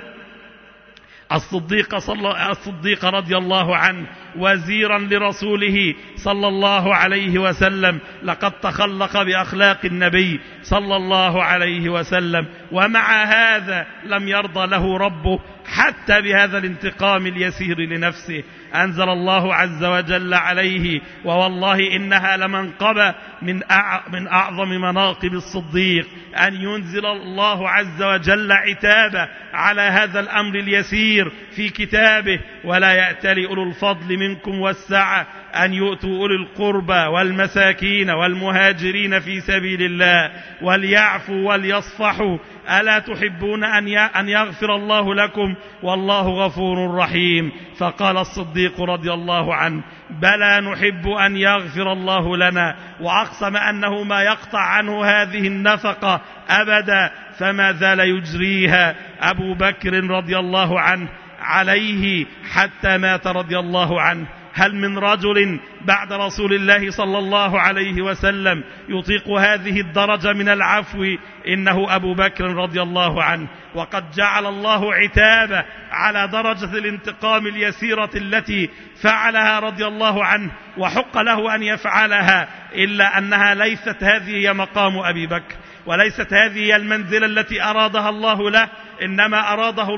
الصديق رضي الله عنه وزيرا لرسوله صلى الله عليه وسلم؟ لقد تخلق بأخلاق النبي صلى الله عليه وسلم، ومع هذا لم يرضى له ربه حتى بهذا الانتقام اليسير لنفسه. أنزل الله عز وجل عليه: ووالله إنها لمنقبة من أعظم مناقب الصديق، أن ينزل الله عز وجل عتابه على هذا الأمر اليسير في كتابه: ولا يأتل أولو الفضل منكم والسعة أن يؤتوا أولي القربى والمساكين والمهاجرين في سبيل الله وليعفوا وليصفحوا ألا تحبون أن يغفر الله لكم والله غفور رحيم. فقال الصديق رضي الله عنه: بلى نحب أن يغفر الله لنا، وأقسم أنه ما يقطع عنه هذه النفقة أبدا، فما زال يجريها أبو بكر رضي الله عنه عليه حتى مات رضي الله عنه. هل من رجل بعد رسول الله صلى الله عليه وسلم يطيق هذه الدرجة من العفو؟ إنه أبو بكر رضي الله عنه. وقد جعل الله عتابه على درجة الانتقام اليسيرة التي فعلها رضي الله عنه، وحق له أن يفعلها، إلا أنها ليست هذه هي مقام أبي بكر، وليست هذه هي المنزلة التي أرادها الله له، إنما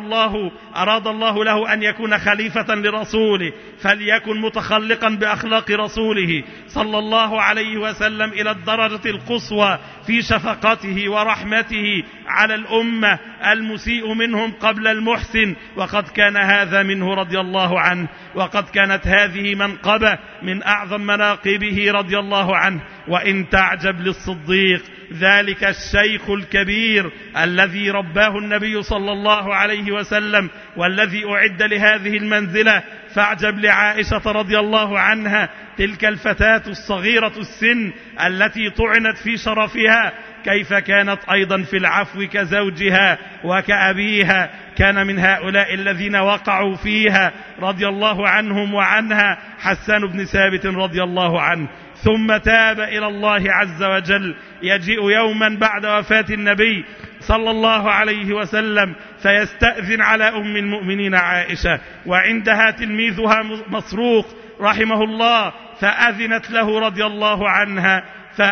أراد الله له أن يكون خليفة لرسوله، فليكن متخلقا بأخلاق رسوله صلى الله عليه وسلم إلى الدرجة القصوى في شفقته ورحمته على الأمة، المسيء منهم قبل المحسن، وقد كان هذا منه رضي الله عنه، وقد كانت هذه منقبة من أعظم مناقبه رضي الله عنه. وإن تعجب للصديق، ذلك الشيخ الكبير الذي رباه النبي صلى الله عليه وسلم والذي أعد لهذه المنزلة، فاعجب لعائشة رضي الله عنها، تلك الفتاة الصغيرة السن التي طعنت في شرفها، كيف كانت أيضا في العفو كزوجها وكأبيها، كان من هؤلاء الذين وقعوا فيها رضي الله عنهم وعنها حسان بن ثابت رضي الله عنه، ثم تاب إلى الله عز وجل. يجيء يوما بعد وفاة النبي صلى الله عليه وسلم فيستأذن على أم المؤمنين عائشة، وعندها تلميذها مسروق رحمه الله، فأذنت له رضي الله عنها،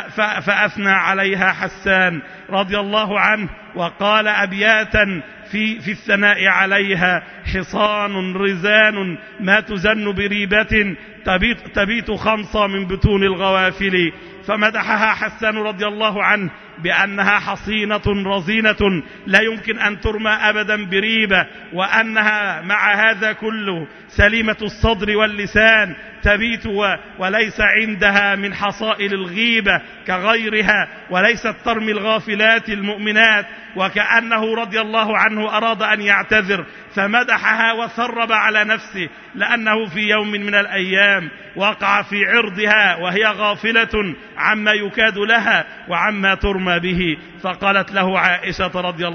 فأثنى عليها حسان رضي الله عنه، وقال أبياتا في الثناء عليها: حصان رزان ما تزن بريبة تبيت خمصة من بطون الغوافل. فمدحها حسان رضي الله عنه بأنها حصينة رزينة لا يمكن أن ترمى أبدا بريبة، وأنها مع هذا كله سليمة الصدر واللسان، تبيت وليس عندها من حصائل الغيبة كغيرها، وليست ترمي الغافلات المؤمنات. وكأنه رضي الله عنه أراد أن يعتذر فمدحها وثرب على نفسه، لأنه في يوم من الأيام وقع في عرضها وهي غافلة عما يكاد لها وعما ترمى به. فقالت له عائشة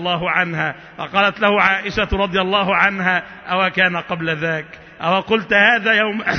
رضي الله عنها: أو كان قبل ذاك؟ أو قلت هذا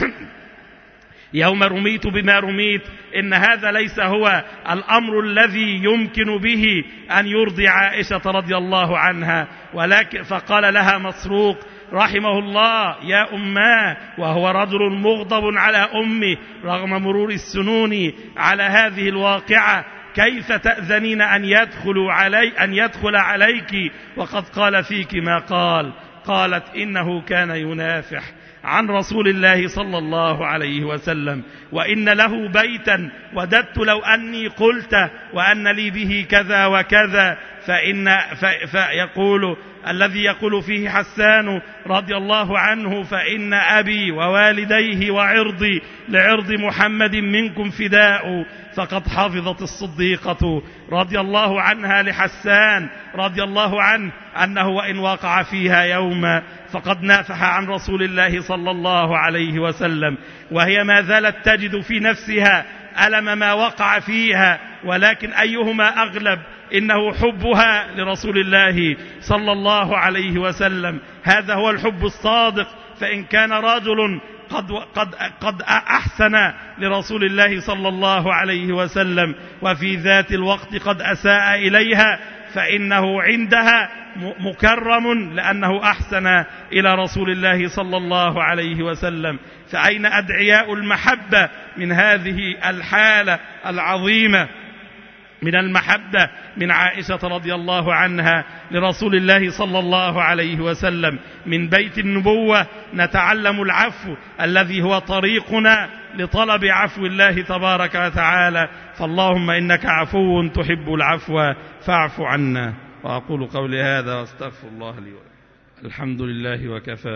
يوم رميت بما رميت؟ إن هذا ليس هو الأمر الذي يمكن به أن يرضي عائشة رضي الله عنها. ولكن فقال لها مسروق رحمه الله: يا أماه، وهو رجل مغضب على أمه رغم مرور السنون على هذه الواقعة، كيف تأذنين أن يدخل عليك وقد قال فيك ما قال؟ قالت: إنه كان ينافح عن رسول الله صلى الله عليه وسلم، وإن له بيتا وددت لو أني قلت وأن لي به كذا وكذا. فيقول الذي يقول فيه حسان رضي الله عنه: فإن أبي ووالديه وعرضي لعرض محمد منكم فداء. فقد حافظت الصديقة رضي الله عنها لحسان رضي الله عنه أنه وإن وقع فيها يوما فقد نافح عن رسول الله صلى الله عليه وسلم، وهي ما زالت تجد في نفسها ألم ما وقع فيها، ولكن أيهما أغلب؟ إنه حبها لرسول الله صلى الله عليه وسلم، هذا هو الحب الصادق. فإن كان رجل قد أحسن لرسول الله صلى الله عليه وسلم وفي ذات الوقت قد أساء إليها، فإنه عندها مكرم لأنه أحسن إلى رسول الله صلى الله عليه وسلم. فأين أدعياء المحبة من هذه الحالة العظيمة من المحبة من عائشة رضي الله عنها لرسول الله صلى الله عليه وسلم؟ من بيت النبوة نتعلم العفو الذي هو طريقنا لطلب عفو الله تبارك وتعالى. فاللهم إنك عفو تحب العفو فاعف عنا. وأقول قولي هذا واستغفر الله لي ولكم. الحمد لله وكفى،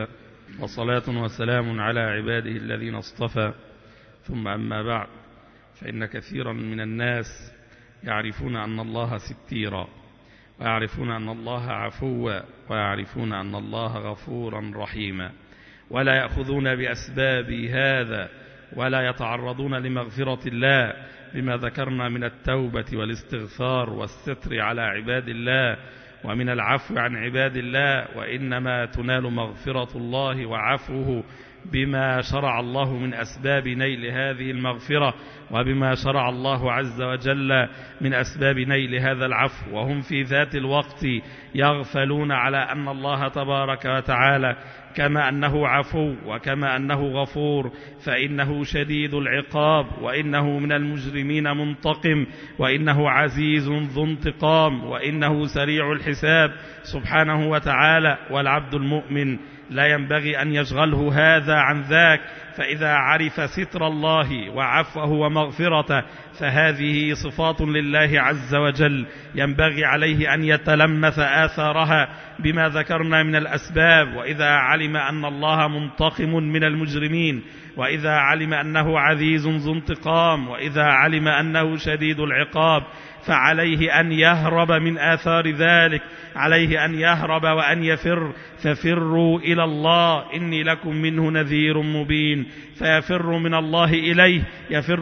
وصلاة وسلام على عباده الذين اصطفى، ثم أما بعد، فإن كثيرا من الناس يعرفون أن الله ستيرا، ويعرفون أن الله عفوا، ويعرفون أن الله غفورا رحيما، ولا يأخذون بأسباب هذا، ولا يتعرضون لمغفرة الله بما ذكرنا من التوبة والاستغفار والستر على عباد الله ومن العفو عن عباد الله، وإنما تنال مغفرة الله وعفوه بما شرع الله من أسباب نيل هذه المغفرة، وبما شرع الله عز وجل من أسباب نيل هذا العفو، وهم في ذات الوقت يغفلون على أن الله تبارك وتعالى كما أنه عفو وكما أنه غفور فإنه شديد العقاب، وإنه من المجرمين منتقم، وإنه عزيز ذو انتقام، وإنه سريع الحساب سبحانه وتعالى. والعبد المؤمن لا ينبغي أن يشغله هذا عن ذاك، فإذا عرف ستر الله وعفوه ومغفرته فهذه صفات لله عز وجل، ينبغي عليه أن يتلمس آثارها بما ذكرنا من الأسباب. وإذا علم أن الله منتقم من المجرمين، وإذا علم أنه عزيز ذو انتقام، وإذا علم أنه شديد العقاب، فعليه أن يهرب من آثار ذلك، عليه أن يهرب وأن يفر. ففروا إلى الله إني لكم منه نذير مبين، فيفر من الله إليه، يفر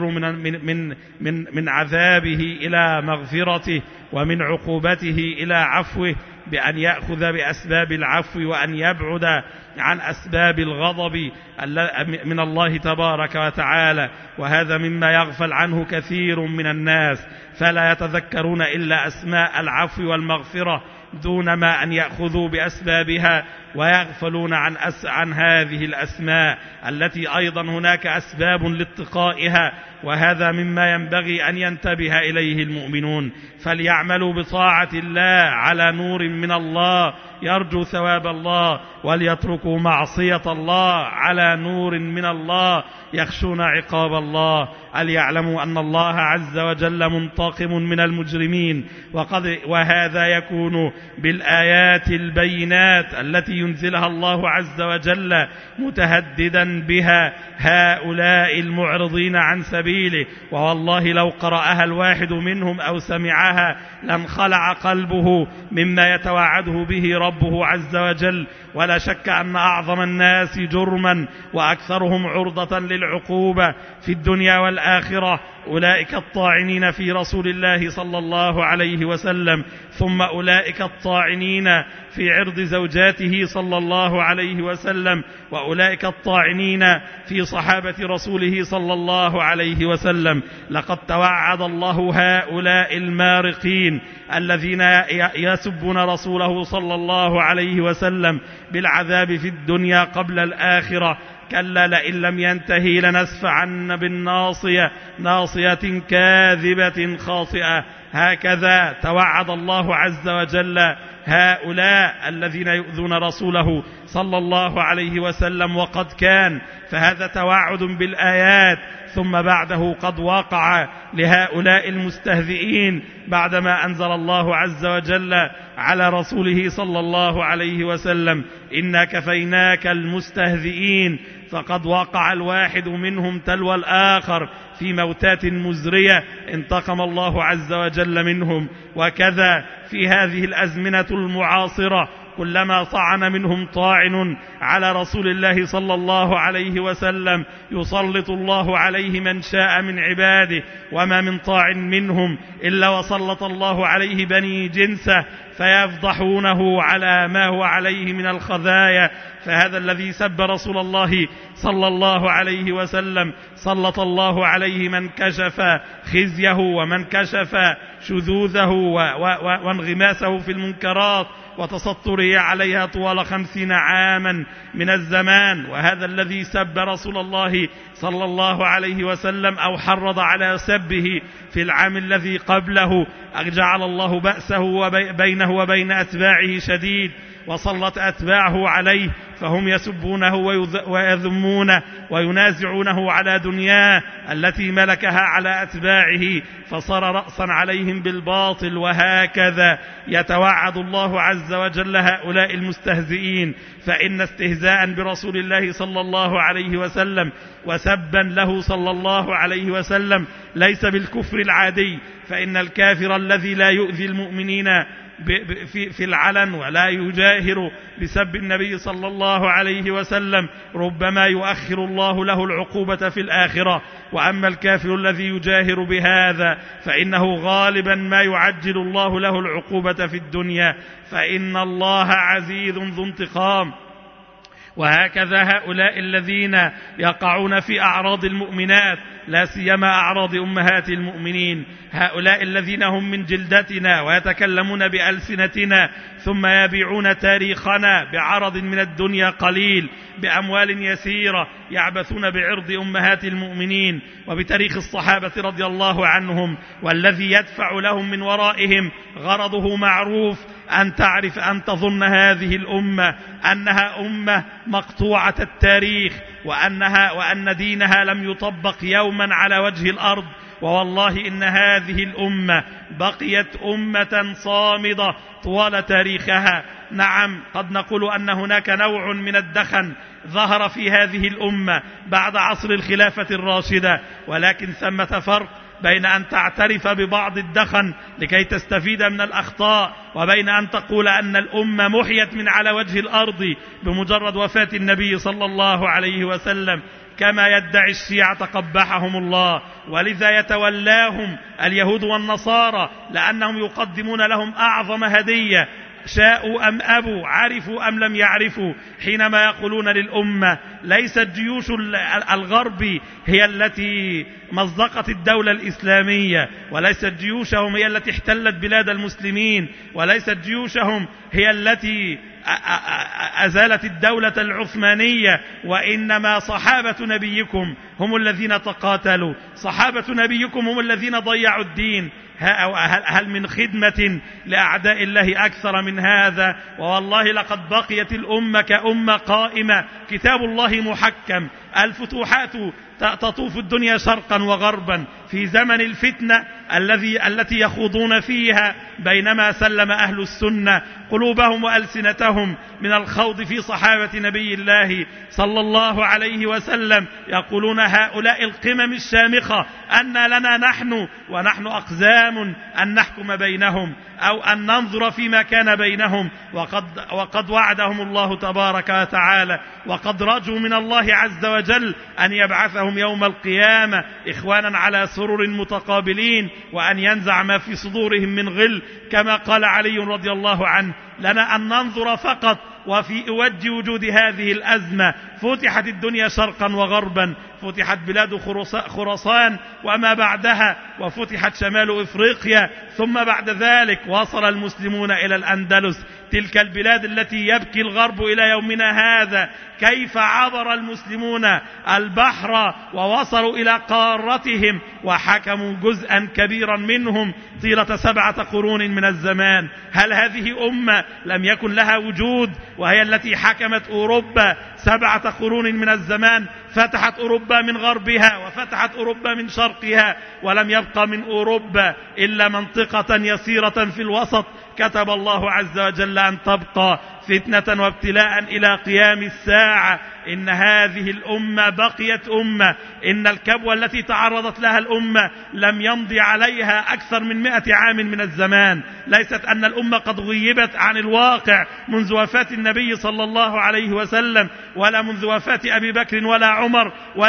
من عذابه إلى مغفرته، ومن عقوبته إلى عفوه، بأن يأخذ بأسباب العفو وأن يبعد عن أسباب الغضب من الله تبارك وتعالى. وهذا مما يغفل عنه كثير من الناس، فلا يتذكرون إلا أسماء العفو والمغفرة دون ما أن يأخذوا بأسبابها، ويغفلون عن هذه الأسماء التي أيضا هناك أسباب لاتقائها. وهذا مما ينبغي أن ينتبه إليه المؤمنون، فليعملوا بطاعة الله على نور من الله يرجو ثواب الله، وليتركوا معصية الله على نور من الله يخشون عقاب الله. ليعلموا أن الله عز وجل منتقم من المجرمين، وهذا يكون بالآيات البينات التي ينزلها الله عز وجل متهددا بها هؤلاء المعرضين عن سبيله. ووالله لو قرأها الواحد منهم أو سمعها لانخلع قلبه مما يتوعده به ربه عز وجل. ولا شك أن أعظم الناس جرما وأكثرهم عرضة للعقوبة في الدنيا والآخرة أولئك الطاعنين في رسول الله صلى الله عليه وسلم، ثم أولئك الطاعنين في عرض زوجاته صلى الله عليه وسلم، وأولئك الطاعنين في صحابة رسوله صلى الله عليه وسلم. لقد توعد الله هؤلاء المارقين الذين يسبون رسوله صلى الله عليه وسلم بالعذاب في الدنيا قبل الآخرة. كلا لئن لم ينتهي لنسفعن بالناصية، ناصية كاذبة خاطئة. هكذا توعد الله عز وجل هؤلاء الذين يؤذون رسوله صلى الله عليه وسلم، وقد كان، فهذا توعد بالآيات. ثم بعده قد وقع لهؤلاء المستهزئين بعدما أنزل الله عز وجل على رسوله صلى الله عليه وسلم إنا كفيناك المستهزئين، فقد وقع الواحد منهم تلو الآخر في موتات مزرية انتقم الله عز وجل منهم. وكذا في هذه الأزمنة المعاصرة كلما طعن منهم طاعن على رسول الله صلى الله عليه وسلم يسلط الله عليه من شاء من عباده، وما من طاعن منهم إلا وسلط الله عليه بني جنسه فيفضحونه على ما هو عليه من الخزايا. فهذا الذي سب رسول الله صلى الله عليه وسلم سلط الله عليه من كشف خزيه ومن كشف شذوذه وانغماسه في المنكرات وتسطره عليها طوال 50 عاما من الزمان. وهذا الذي سب رسول الله صلى الله عليه وسلم أو حرض على سبه في العام الذي قبله جعل الله بأسه بينه وبين أتباعه شديد، وسلط أتباعه عليه فهم يسبونه ويذمونه وينازعونه على دنياه التي ملكها على أتباعه، فصار رأسا عليهم بالباطل. وهكذا يتوعد الله عز وجل هؤلاء المستهزئين، فإن استهزاء برسول الله صلى الله عليه وسلم وسبا له صلى الله عليه وسلم ليس بالكفر العادي، فإن الكافر الذي لا يؤذي المؤمنين في العلن ولا يجاهر بسب النبي صلى الله عليه وسلم ربما يؤخر الله له العقوبة في الآخرة. وأما الكافر الذي يجاهر بهذا فإنه غالبا ما يعجل الله له العقوبة في الدنيا، فإن الله عزيز ذو انتقام. وهكذا هؤلاء الذين يقعون في أعراض المؤمنات، لا سيما أعراض أمهات المؤمنين، هؤلاء الذين هم من جلدتنا ويتكلمون بألسنتنا ثم يبيعون تاريخنا بعرض من الدنيا قليل بأموال يسيرة، يعبثون بعرض أمهات المؤمنين وبتاريخ الصحابة رضي الله عنهم، والذي يدفع لهم من ورائهم غرضه معروف، أن تظن هذه الأمة أنها أمة مقطوعة التاريخ، وأن دينها لم يطبق يوما على وجه الأرض. ووالله إن هذه الأمة بقيت أمة صامدة طوال تاريخها. نعم، قد نقول أن هناك نوع من الدخن ظهر في هذه الأمة بعد عصر الخلافة الراشدة، ولكن ثمة فرق بين أن تعترف ببعض الدخن لكي تستفيد من الأخطاء، وبين أن تقول أن الأمة محيت من على وجه الأرض بمجرد وفاة النبي صلى الله عليه وسلم، كما يدعي الشيعة قبحهم الله. ولذا يتولاهم اليهود والنصارى لأنهم يقدمون لهم أعظم هدية، شاءوا أم أبوا، عرفوا أم لم يعرفوا، حينما يقولون للأمة ليست جيوش الغرب هي التي مزقت الدولة الإسلامية، وليست جيوشهم هي التي احتلت بلاد المسلمين، وليست جيوشهم هي التي أزالت الدولة العثمانية، وإنما صحابة نبيكم هم الذين تقاتلوا، صحابة نبيكم هم الذين ضيعوا الدين. هل من خدمة لأعداء الله أكثر من هذا؟ ووالله لقد بقيت الأمة كأمة قائمة، كتاب الله محكم، الفتوحات تطوف الدنيا شرقا وغربا في زمن الفتنة التي يخوضون فيها، بينما سلم أهل السنة قلوبهم وألسنتهم من الخوض في صحابة نبي الله صلى الله عليه وسلم. يقولون هؤلاء القمم الشامخة أن لنا ونحن أقزام أن نحكم بينهم أو أن ننظر فيما كان بينهم، وقد وعدهم الله تبارك وتعالى، وقد رجوا من الله عز وجل أن يبعثهم يوم القيامة إخوانا على سرر متقابلين، وأن ينزع ما في صدورهم من غل، كما قال علي رضي الله عنه: لنا أن ننظر فقط، وفي وجه وجود هذه الأزمة فتحت الدنيا شرقا وغربا، فتحت بلاد خراسان وما بعدها، وفتحت شمال إفريقيا، ثم بعد ذلك وصل المسلمون إلى الأندلس، تلك البلاد التي يبكي الغرب إلى يومنا هذا كيف عبر المسلمون البحر ووصلوا إلى قارتهم وحكموا جزءا كبيرا منهم طيلة 7 قرون من الزمان. هل هذه أمة لم يكن لها وجود وهي التي حكمت أوروبا 7 قرون من الزمان؟ فتحت أوروبا من غربها وفتحت أوروبا من شرقها، ولم يبقى من أوروبا إلا منطقة يسيرة في الوسط كتب الله عز وجل أن تبقى فتنة وابتلاء إلى قيام الساعة. إن هذه الأمة بقيت أمة، إن الكبوة التي تعرضت لها الأمة لم يمضي عليها أكثر من 100 عام من الزمان. ليست أن الأمة قد غيبت عن الواقع منذ وفاة النبي صلى الله عليه وسلم، ولا منذ وفاة أبي بكر ولا عمر،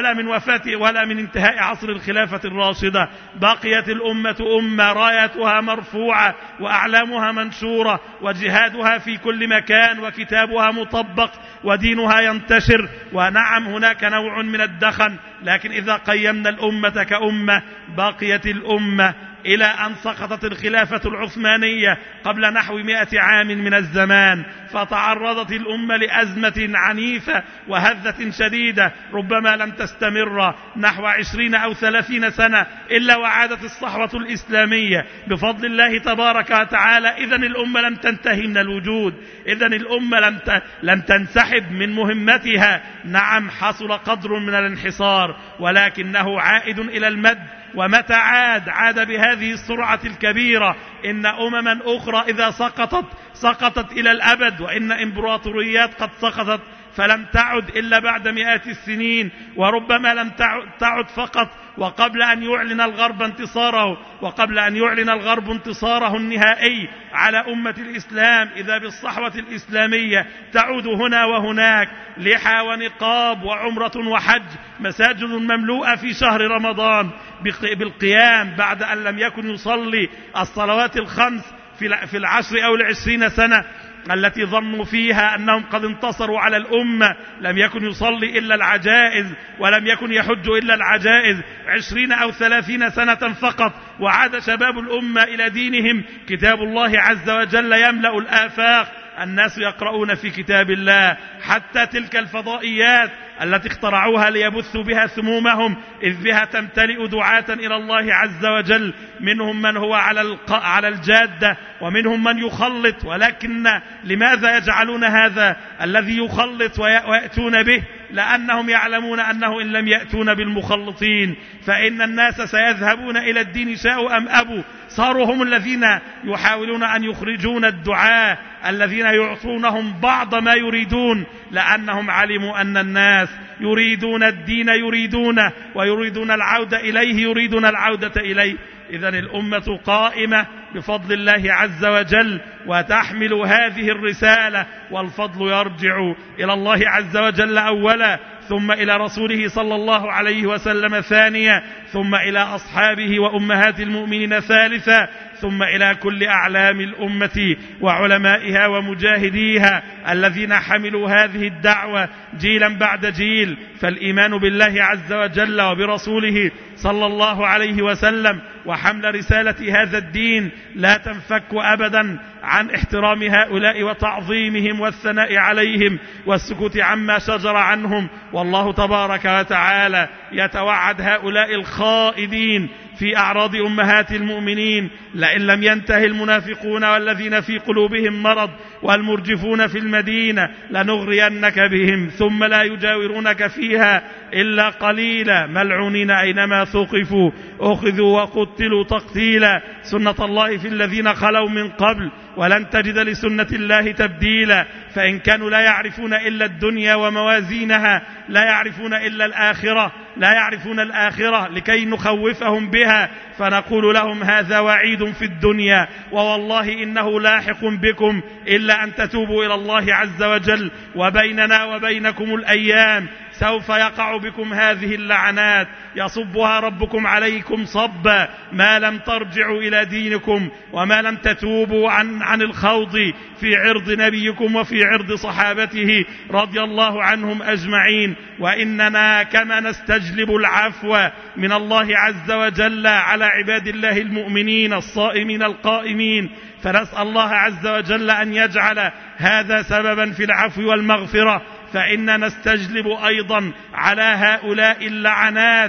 ولا من انتهاء عصر الخلافة الراشدة. بقيت الأمة أمة رايتها مرفوعة وأعلامها منشورة وجهادها في كل مكان وكتابها مطبق ودينها ينتشر. ونعم هناك نوع من الدخن، لكن إذا قيمنا الأمة كأمة بقيت الأمة إلى أن سقطت الخلافة العثمانية قبل نحو 100 عام من الزمان، فتعرضت الأمة لأزمة عنيفة وهزة شديدة ربما لم تستمر نحو 20 أو 30 سنة إلا وعادت الصحوة الإسلامية بفضل الله تبارك وتعالى. إذن الأمة لم تنتهي من الوجود، إذن الأمة لم تنسحب من مهمتها. نعم حصل قدر من الانحصار ولكنه عائد إلى المد، ومتى عاد بهذه السرعة الكبيرة. إن أمما أخرى إذا سقطت إلى الأبد، وإن إمبراطوريات قد سقطت فلم تعد إلا بعد مئات السنين، وربما لم تعد فقط وقبل أن يعلن الغرب انتصاره النهائي على أمة الإسلام، إذا بالصحوة الإسلامية تعود هنا وهناك، لحى ونقاب وعمرة وحج، مساجد مملوءة في شهر رمضان بالقيام بعد أن لم يكن يصلي الصلوات الخمس في 10 أو 20 سنة التي ظنوا فيها أنهم قد انتصروا على الأمة. لم يكن يصلي إلا العجائز، ولم يكن يحج إلا العجائز، 20 أو 30 سنة فقط، وعاد شباب الأمة إلى دينهم. كتاب الله عز وجل يملأ الآفاق، الناس يقرؤون في كتاب الله، حتى تلك الفضائيات التي اخترعوها ليبثوا بها سمومهم، إذ بها تمتلئ دعاة إلى الله عز وجل. منهم من هو على الجادة، ومنهم من يخلط. ولكن لماذا يجعلون هذا الذي يخلط ويأتون به؟ لأنهم يعلمون أنه إن لم يأتون بالمخلطين فإن الناس سيذهبون إلى الدين شاءوا أم أبوا. صاروا هم الذين يحاولون أن يخرجون الدعاة الذين يعطونهم بعض ما يريدون، لأنهم علموا أن الناس يريدون الدين ويريدون العودة إليه. إذن الأمة قائمة بفضل الله عز وجل وتحمل هذه الرسالة، والفضل يرجع إلى الله عز وجل أولا، ثم إلى رسوله صلى الله عليه وسلم ثانيا، ثم إلى أصحابه وأمهات المؤمنين ثالثا، ثم إلى كل أعلام الأمة وعلمائها ومجاهديها الذين حملوا هذه الدعوة جيلا بعد جيل. فالإيمان بالله عز وجل وبرسوله صلى الله عليه وسلم وحمل رسالة هذا الدين لا تنفك أبدا عن احترام هؤلاء وتعظيمهم والثناء عليهم والسكوت عما شجر عنهم. والله تبارك وتعالى يتوعد هؤلاء الخائدين في أعراض أمهات المؤمنين: لئن لم ينتهي المنافقون والذين في قلوبهم مرض والمرجفون في المدينة لنغرينك بهم ثم لا يجاورونك فيها إلا قليلا ملعونين أينما ثقفوا أخذوا وقتلوا تقتيلا سنة الله في الذين خلوا من قبل ولن تجد لسنة الله تبديلا. فإن كانوا لا يعرفون إلا الدنيا وموازينها، لا يعرفون إلا الآخرة، لا يعرفون الآخرة لكي نخوفهم بها، فنقول لهم هذا وعيد في الدنيا، ووالله إنه لاحق بكم إلا أن تتوبوا إلى الله عز وجل، وبيننا وبينكم الأيام سوف يقع بكم هذه اللعنات يصبها ربكم عليكم صبا ما لم ترجعوا إلى دينكم وما لم تتوبوا عن الخوض في عرض نبيكم وفي عرض صحابته رضي الله عنهم أجمعين. وإننا كما نستجلب العفو من الله عز وجل على عباد الله المؤمنين الصائمين القائمين، فنسأل الله عز وجل أن يجعل هذا سببا في العفو والمغفرة، فإننا نستجلب أيضا على هؤلاء اللعنات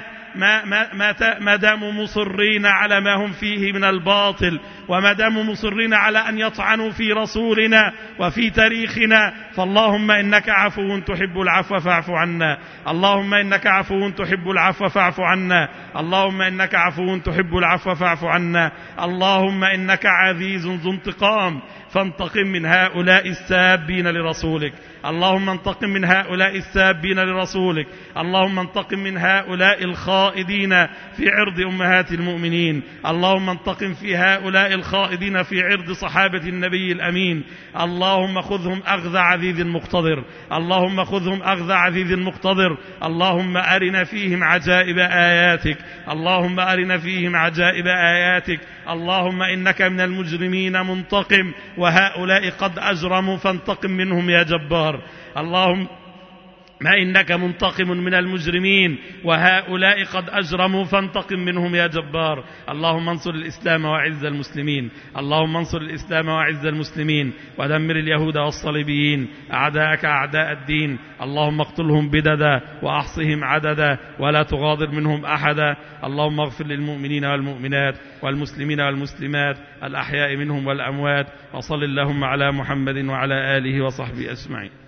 ما داموا مصرين على ما هم فيه من الباطل، وما داموا مصرين على أن يطعنوا في رسولنا وفي تاريخنا. فاللهم إنك عفو تحب العفو فاعف عنا، اللهم إنك عفو تحب العفو فاعف عنا، اللهم إنك عفو تحب العفو فاعف عنا، اللهم إنك عزيز ذو انتقام فانتقم من هؤلاء السابين لرسولك، اللهم انتقم من هؤلاء السابين لرسولك، اللهم انتقم من هؤلاء الخائدين في عرض أمهات المؤمنين، اللهم انتقم في هؤلاء الخائدين في عرض صحابة النبي الأمين، اللهم خذهم أخذ عزيز مقتدر، اللهم خذهم أخذ عزيز مقتدر، اللهم أرنا فيهم عجائب آياتك، اللهم أرنا فيهم عجائب آياتك، اللهم إنك من المجرمين منتقم وهؤلاء قد أجرموا فانتقم منهم يا جبار. ما إنك منتقم من المجرمين، وهؤلاء قد أجرموا فانتقم منهم يا جبار. اللهم انصر الإسلام وأعز المسلمين، اللهم انصر الإسلام وأعز المسلمين، ودمر اليهود والصليبيين أعداءك أعداء الدين. اللهم اقتلهم بددا وأحصهم عددا ولا تغادر منهم أحدا. اللهم اغفر للمؤمنين والمؤمنات والمسلمين والمسلمات الأحياء منهم والأموات، وصل اللهم على محمد وعلى آله وصحبه أجمعين.